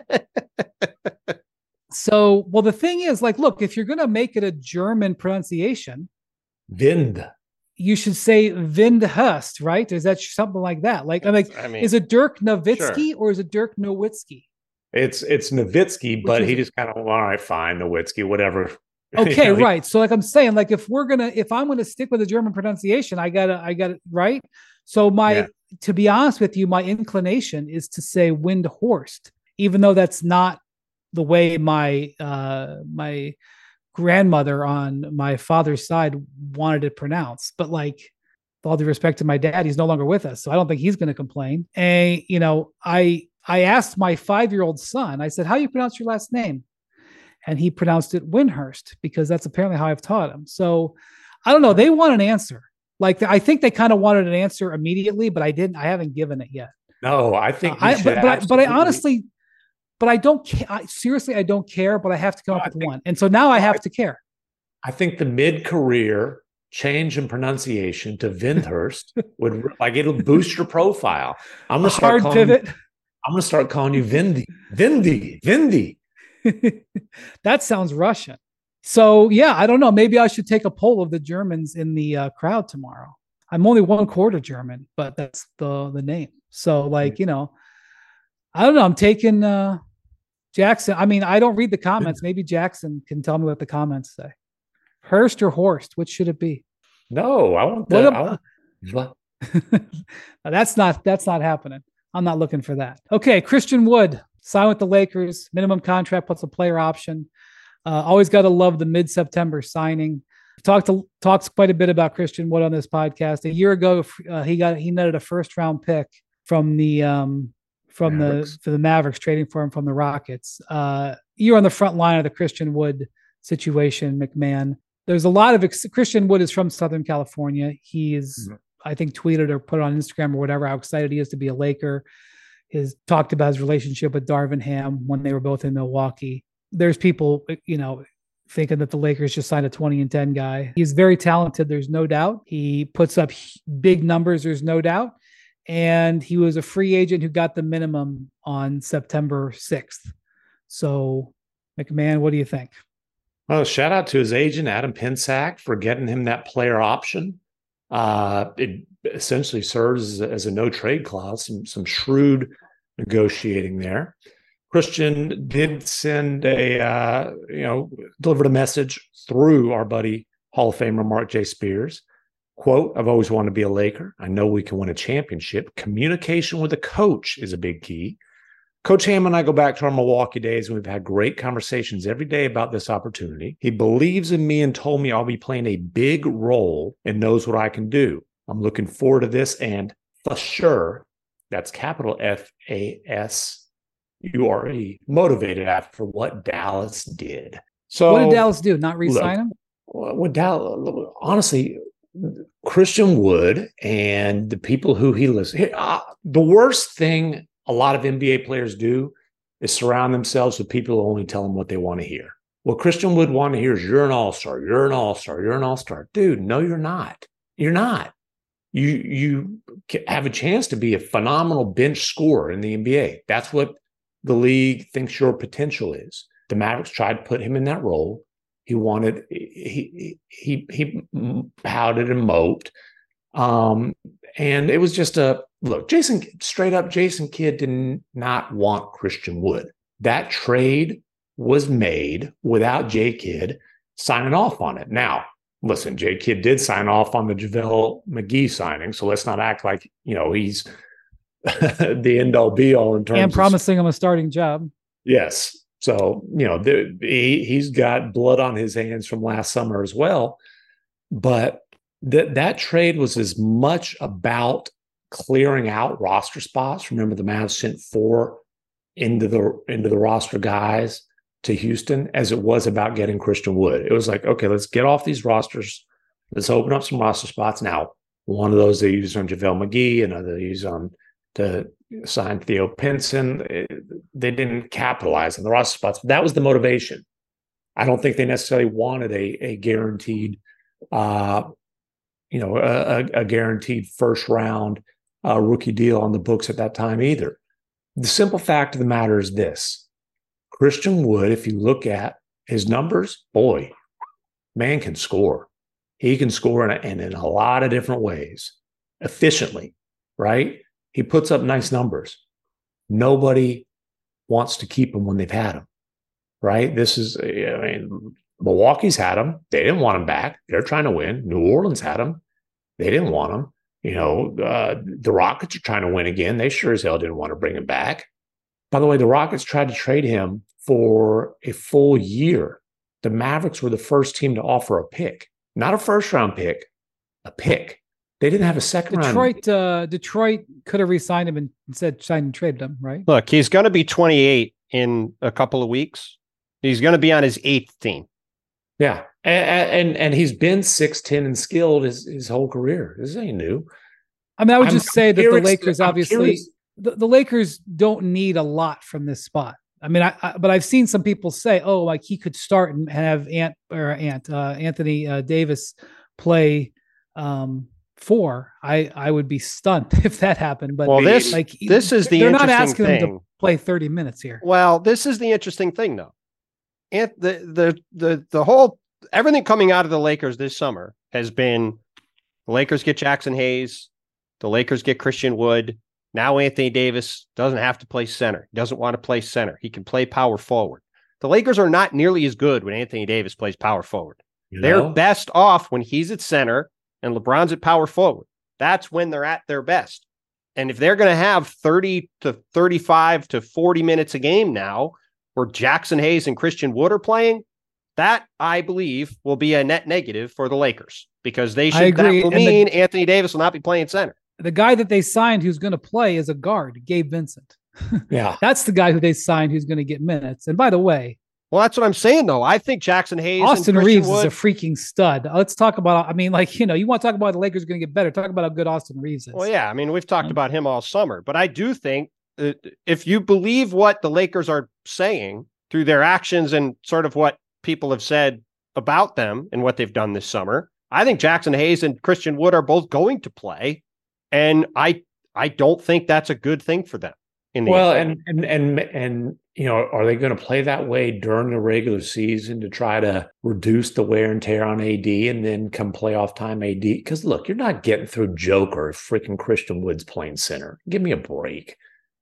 So, well, the thing is, like, look, if you're going to make it a German pronunciation, Vind. you should say Windhurst, right? Is that something like that? Like, I'm like, I mean, is it Dirk Nowitzki or is it Dirk Nowitzki? It's it's Nowitzki, but is he it? just kind of, all right, fine, Nowitzki, whatever. Okay, You know, he- right. So, like I'm saying, like if we're gonna, if I'm gonna stick with the German pronunciation, I gotta, I gotta, right. So, my, Yeah. to be honest with you, my inclination is to say Windhorst, even though that's not the way my uh my grandmother on my father's side wanted it pronounced. But like, with all due respect to my dad, he's no longer with us, so I don't think he's going to complain. And you know, I I asked my five-year-old son, I said, "How do you pronounce your last name?" And he pronounced it Windhurst because that's apparently how I've taught him. So I don't know. They want an answer. Like I think they kind of wanted an answer immediately, but I didn't. I haven't given it yet. No, I think Uh, I, he but, should but, I, but I absolutely- honestly, but I don't care. I, seriously, I don't care, but I have to come No, up I with think- one. And so now I no, have I- to care. I think the mid-career change in pronunciation to Windhurst would like it'll boost your profile. I'm A gonna start hard calling pivot. You, I'm gonna start calling you Vindy. Vindy. Vindy. That sounds Russian. So yeah, I don't know. Maybe I should take a poll of the Germans in the uh, crowd tomorrow. I'm only one quarter German, but that's the the name. So like, you know, I don't know. I'm taking uh, Jackson. I mean, I don't read the comments. Maybe Jackson can tell me what the comments say. Hurst or Horst? Which should it be? No, I want What that. ab- I want, what? Now, that's not that's not happening. I'm not looking for that. Okay, Christian Wood signed with the Lakers, minimum contract plus a player option. Uh, always got to love the mid-September signing. Talked to, talks quite a bit about Christian Wood on this podcast. A year ago, uh, he got he netted a first-round pick from the um, from Mavericks. the for the Mavericks, trading for him from the Rockets. Uh, you're on the front line of the Christian Wood situation, McMahon. There's a lot of ex- Christian Wood is from Southern California. He is, Mhm. I think, tweeted or put on Instagram or whatever how excited he is to be a Laker. Has talked about his relationship with Darvin Ham when they were both in Milwaukee. There's people, you know, thinking that the Lakers just signed a twenty and ten guy. He's very talented. There's no doubt. He puts up big numbers. There's no doubt. And he was a free agent who got the minimum on September sixth. So, McMahon, what do you think? Well, shout out to his agent, Adam Pinsack, for getting him that player option. Uh, it essentially serves as a no trade clause, some, some shrewd negotiating there. Christian did send a, uh, you know, delivered a message through our buddy Hall of Famer Mark J. Spears. Quote, I've always wanted to be a Laker. I know we can win a championship. Communication with the coach is a big key. Coach Ham and I go back to our Milwaukee days, and we've had great conversations every day about this opportunity. He believes in me and told me I'll be playing a big role and knows what I can do. I'm looking forward to this, and for sure, that's capital F A S U R E, motivated after what Dallas did. So what did Dallas do? Not re-sign him? What Dallas, honestly, Christian Wood and the people who he listens. Uh, the worst thing a lot of N B A players do is surround themselves with people who only tell them what they want to hear. What Christian Wood wanted to hear is you're an all-star, you're an all-star, you're an all-star. Dude, no, you're not. You're not. You you have a chance to be a phenomenal bench scorer in the N B A. That's what the league thinks your potential is. The Mavericks tried to put him in that role. He wanted, he he he pouted and moped. Um, and it was just a, look, Jason, straight up, Jason Kidd did not want Christian Wood. That trade was made without J. Kidd signing off on it. Now, listen, J. Kidd did sign off on the JaVale McGee signing, so let's not act like, you know, he's the end-all be-all in terms and of promising him a starting job. Yes. So, you know, the, he, he's got blood on his hands from last summer as well. But that that trade was as much about clearing out roster spots. Remember, the Mavs sent four into the into the roster guys to Houston as it was about getting Christian Wood. It was like, okay, let's get off these rosters. Let's open up some roster spots. Now, one of those they used on JaVale McGee, another they used on to sign Theo Pinson. They didn't capitalize on the roster spots. That was the motivation. I don't think they necessarily wanted a, a guaranteed, uh, you know, a, a guaranteed first round uh, rookie deal on the books at that time either. The simple fact of the matter is this: Christian Wood, if you look at his numbers, boy, man can score. He can score in a, and in a lot of different ways, efficiently, right? He puts up nice numbers. Nobody wants to keep him when they've had him, right? This is, I mean, Milwaukee's had him. They didn't want him back. They're trying to win. New Orleans had him. They didn't want him. You know, uh, the Rockets are trying to win again. They sure as hell didn't want to bring him back. By the way, the Rockets tried to trade him for a full year. The Mavericks were the first team to offer a pick, not a first round pick, a pick. They didn't have a second Detroit, round. uh, Detroit could have re-signed him and instead signed and traded him, right? Look, he's going to be twenty-eight in a couple of weeks. He's going to be on his eighth team. Yeah, and and, and he's been six ten and skilled his, his whole career. This ain't new. I mean, I would I'm, just say I'm that curious, the Lakers I'm obviously, the, the Lakers don't need a lot from this spot. I mean, I, I but I've seen some people say, oh, like he could start and have Ant or Ant uh, Anthony uh, Davis play um, four. I I would be stunned if that happened. But well, this like this is the they're not interesting asking thing. him to play thirty minutes here. Well, this is the interesting thing, though. And the the the the whole everything coming out of the Lakers this summer has been the Lakers get Jackson Hayes, the Lakers get Christian Wood. Now Anthony Davis doesn't have to play center. He doesn't want to play center. He can play power forward. The Lakers are not nearly as good when Anthony Davis plays power forward. You They're know? best off when he's at center and LeBron's at power forward. That's when they're at their best. And if they're going to have thirty to thirty-five to forty minutes a game now where Jackson Hayes and Christian Wood are playing, that I believe will be a net negative for the Lakers because they should, that will And mean the, Anthony Davis will not be playing center. the guy that they signed who's going to play is a guard, Gabe Vincent. Yeah. That's the guy who they signed who's going to get minutes. And by the way, Well, that's what I'm saying, though. I think Jackson Hayes Austin and Reeves Wood, is a freaking stud. Let's talk about, I mean, like, you know, you want to talk about the Lakers going to get better. Talk about how good Austin Reeves is. Well, yeah. I mean, we've talked Um, about him all summer, but I do think that if you believe what the Lakers are saying through their actions and sort of what people have said about them and what they've done this summer, I think Jackson Hayes and Christian Wood are both going to play. And I, I don't think that's a good thing for them. In the Well, end. and, and, and, and, you know, are they going to play that way during the regular season to try to reduce the wear and tear on A D and then come playoff time A D? Because look, you're not getting through Joker if freaking Christian Wood's playing center. Give me a break.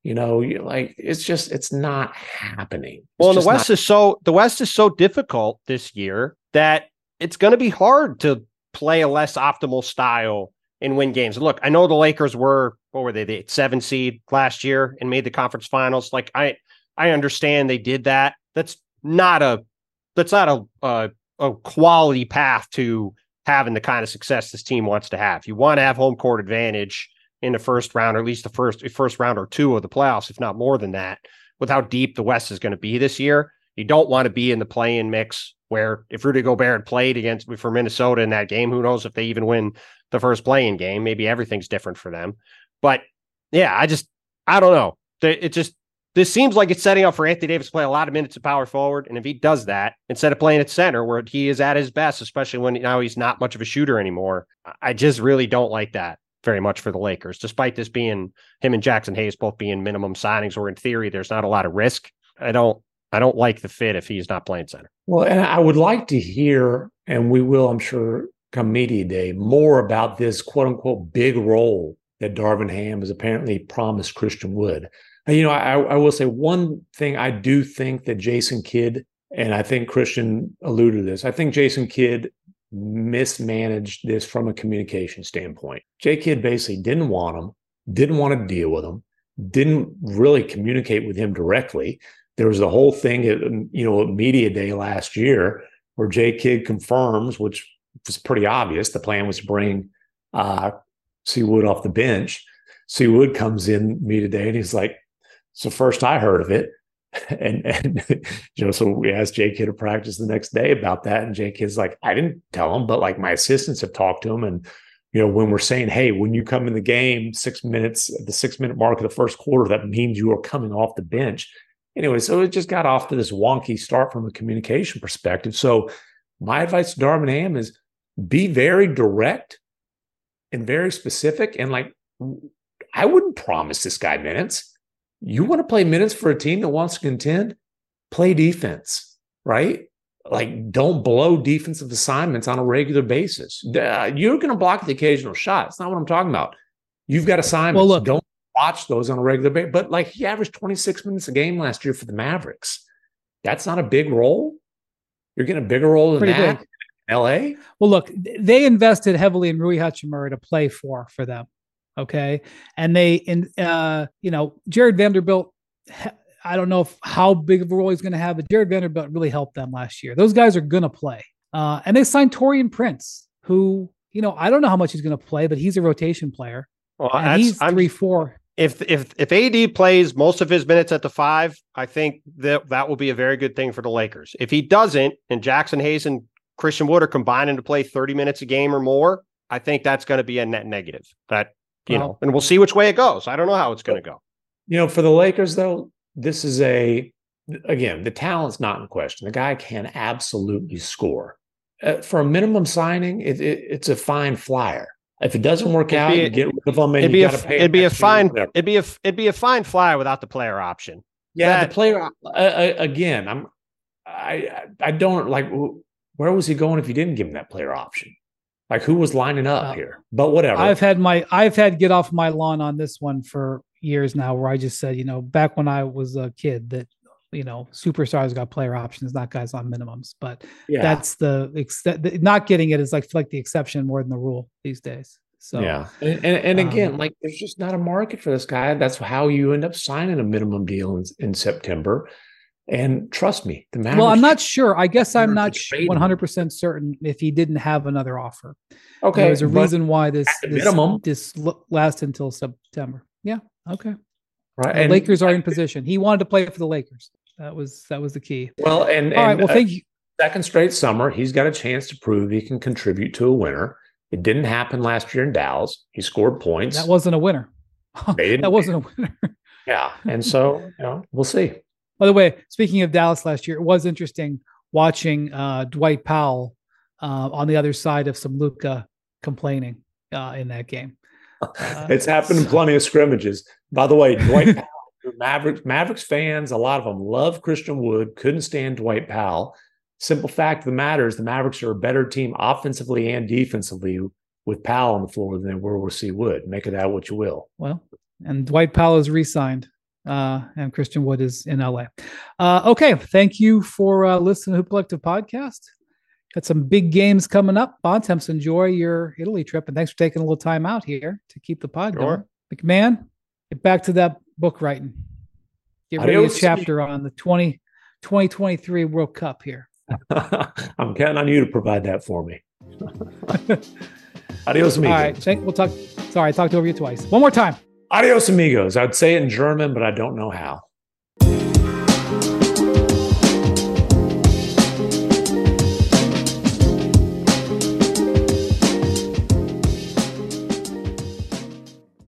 You know, you like it's just it's not happening. It's well, and the just West not- is so the West is so difficult this year that it's going to be hard to play a less optimal style and win games. Look, I know the Lakers were what were they the seven seed last year and made the conference finals. Like I I understand they did that. That's not a that's not a a, a quality path to having the kind of success this team wants to have. You want to have home court advantage in the first round, or at least the first first round or two of the playoffs, if not more than that, with how deep the West is going to be this year. You don't want to be in the play-in mix where if Rudy Gobert had played against for Minnesota in that game, who knows if they even win the first play-in game. Maybe everything's different for them. But yeah, I just, I don't know. It just, this seems like it's setting up for Anthony Davis to play a lot of minutes at power forward. And if he does that, instead of playing at center where he is at his best, especially when now he's not much of a shooter anymore, I just really don't like that very much for the Lakers, despite this being him and Jackson Hayes both being minimum signings, or in theory, there's not a lot of risk. I don't, I don't like the fit if he's not playing center. Well, and I would like to hear, and we will, I'm sure, come media day, more about this quote unquote big role that Darvin Ham has apparently promised Christian Wood. And, you know, I, I will say one thing I do think that Jason Kidd, and I think Christian alluded to this, I think Jason Kidd mismanaged this from a communication standpoint. J Kidd basically didn't want him, didn't want to deal with him, didn't really communicate with him directly. There was the whole thing at, you know, media day last year where J Kidd confirms, which was pretty obvious, the plan was to bring uh, C. Wood off the bench. C. Wood comes in media day and he's like, it's the first I heard of it. And, and you know, so we asked J Kidd to practice the next day about that. And J Kidd's like, I didn't tell him, but like my assistants have talked to him. And, you know, when we're saying, hey, when you come in the game, six minutes, at the six minute mark of the first quarter, that means you are coming off the bench. Anyway, so it just got off to this wonky start from a communication perspective. So my advice to Darvin Ham is be very direct and very specific. And like, I wouldn't promise this guy minutes. You want to play minutes for a team that wants to contend? Play defense, right? Like, don't blow defensive assignments on a regular basis. Uh, you're going to block the occasional shot. That's not what I'm talking about. You've got assignments. Well, look, don't watch those on a regular basis. But like, he averaged twenty-six minutes a game last year for the Mavericks. That's not a big role. You're getting a bigger role than Pretty that big. in L A? Well, look, they invested heavily in Rui Hachimura to play for for them. Okay. And they, in, uh, you know, Jared Vanderbilt, I don't know if how big of a role he's going to have, but Jared Vanderbilt really helped them last year. Those guys are going to play. Uh, and they signed Taurean Prince, who, you know, I don't know how much he's going to play, but he's a rotation player. Well, and that's, he's I'm, three, four. If, if, if A D plays most of his minutes at the five, I think that that will be a very good thing for the Lakers. If he doesn't, and Jackson Hayes and Christian Wood are combining to play thirty minutes a game or more, I think that's going to be a net negative. That, you Well, know, and we'll see which way it goes. I don't know how it's going to go. You know, for the Lakers, though, this is a, again, the talent's not in question. The guy can absolutely score. Uh, for a minimum signing, it, it, it's a fine flyer. If it doesn't work It'd out, be a- you get rid of them and It'd you be a, got to pay. it'd be a next year, fine, whatever. it'd be a, it'd be a fine fly without the player option. Yeah, that- the player, uh, uh, again, I'm, I, I don't like, where was he going if you didn't give him that player option? Like, who was lining up Uh, here? But whatever. I've had my, I've had get off my lawn on this one for years now, where I just said, you know, back when I was a kid that, you know, superstars got player options, not guys on minimums, but yeah. that's the, ex- not getting it is like, like the exception more than the rule these days. So, yeah. And, and, and again, um, like, there's just not a market for this guy. That's how you end up signing a minimum deal in, in September. And trust me, the Mavericks. well, I'm not sure. I guess I'm not Mavericks traded him. one hundred percent certain if he didn't have another offer. Okay. There was a but- reason why this, at the this, minimum- this l- lasts until September. Yeah. Okay. Right. The And- Lakers are in position. He wanted to play for the Lakers. That was, that was the key. Well, and, All right. and, Well, uh, thank you. second straight summer, he's got a chance to prove he can contribute to a winner. It didn't happen last year in Dallas. He scored points. That wasn't a winner. They didn't- that wasn't a winner. Yeah. And so, you know, we'll see. By the way, speaking of Dallas last year, it was interesting watching uh, Dwight Powell uh, on the other side of some Luka complaining uh, in that game. Uh, It's happened in so- plenty of scrimmages. By the way, Dwight Powell, Mavericks, Mavericks fans, a lot of them love Christian Wood, couldn't stand Dwight Powell. Simple fact of the matter is the Mavericks are a better team offensively and defensively with Powell on the floor than they were with C. Wood. Make of that what you will. Well, and Dwight Powell is re-signed Uh, and Christian Wood is in L A. Uh, okay. Thank you for uh, listening to Hoop Collective Podcast. Got some big games coming up. Bontemps, enjoy your Italy trip. And thanks for taking a little time out here to keep the pod Sure. going. McMahon, get back to that book writing. Get ready Adios. a chapter on the twenty twenty-three World Cup here. I'm counting on you to provide that for me. Adios, amigos. All right. Thank, we'll talk. Sorry, I talked over you twice. One more time. Adios, amigos. I'd say it in German, but I don't know how.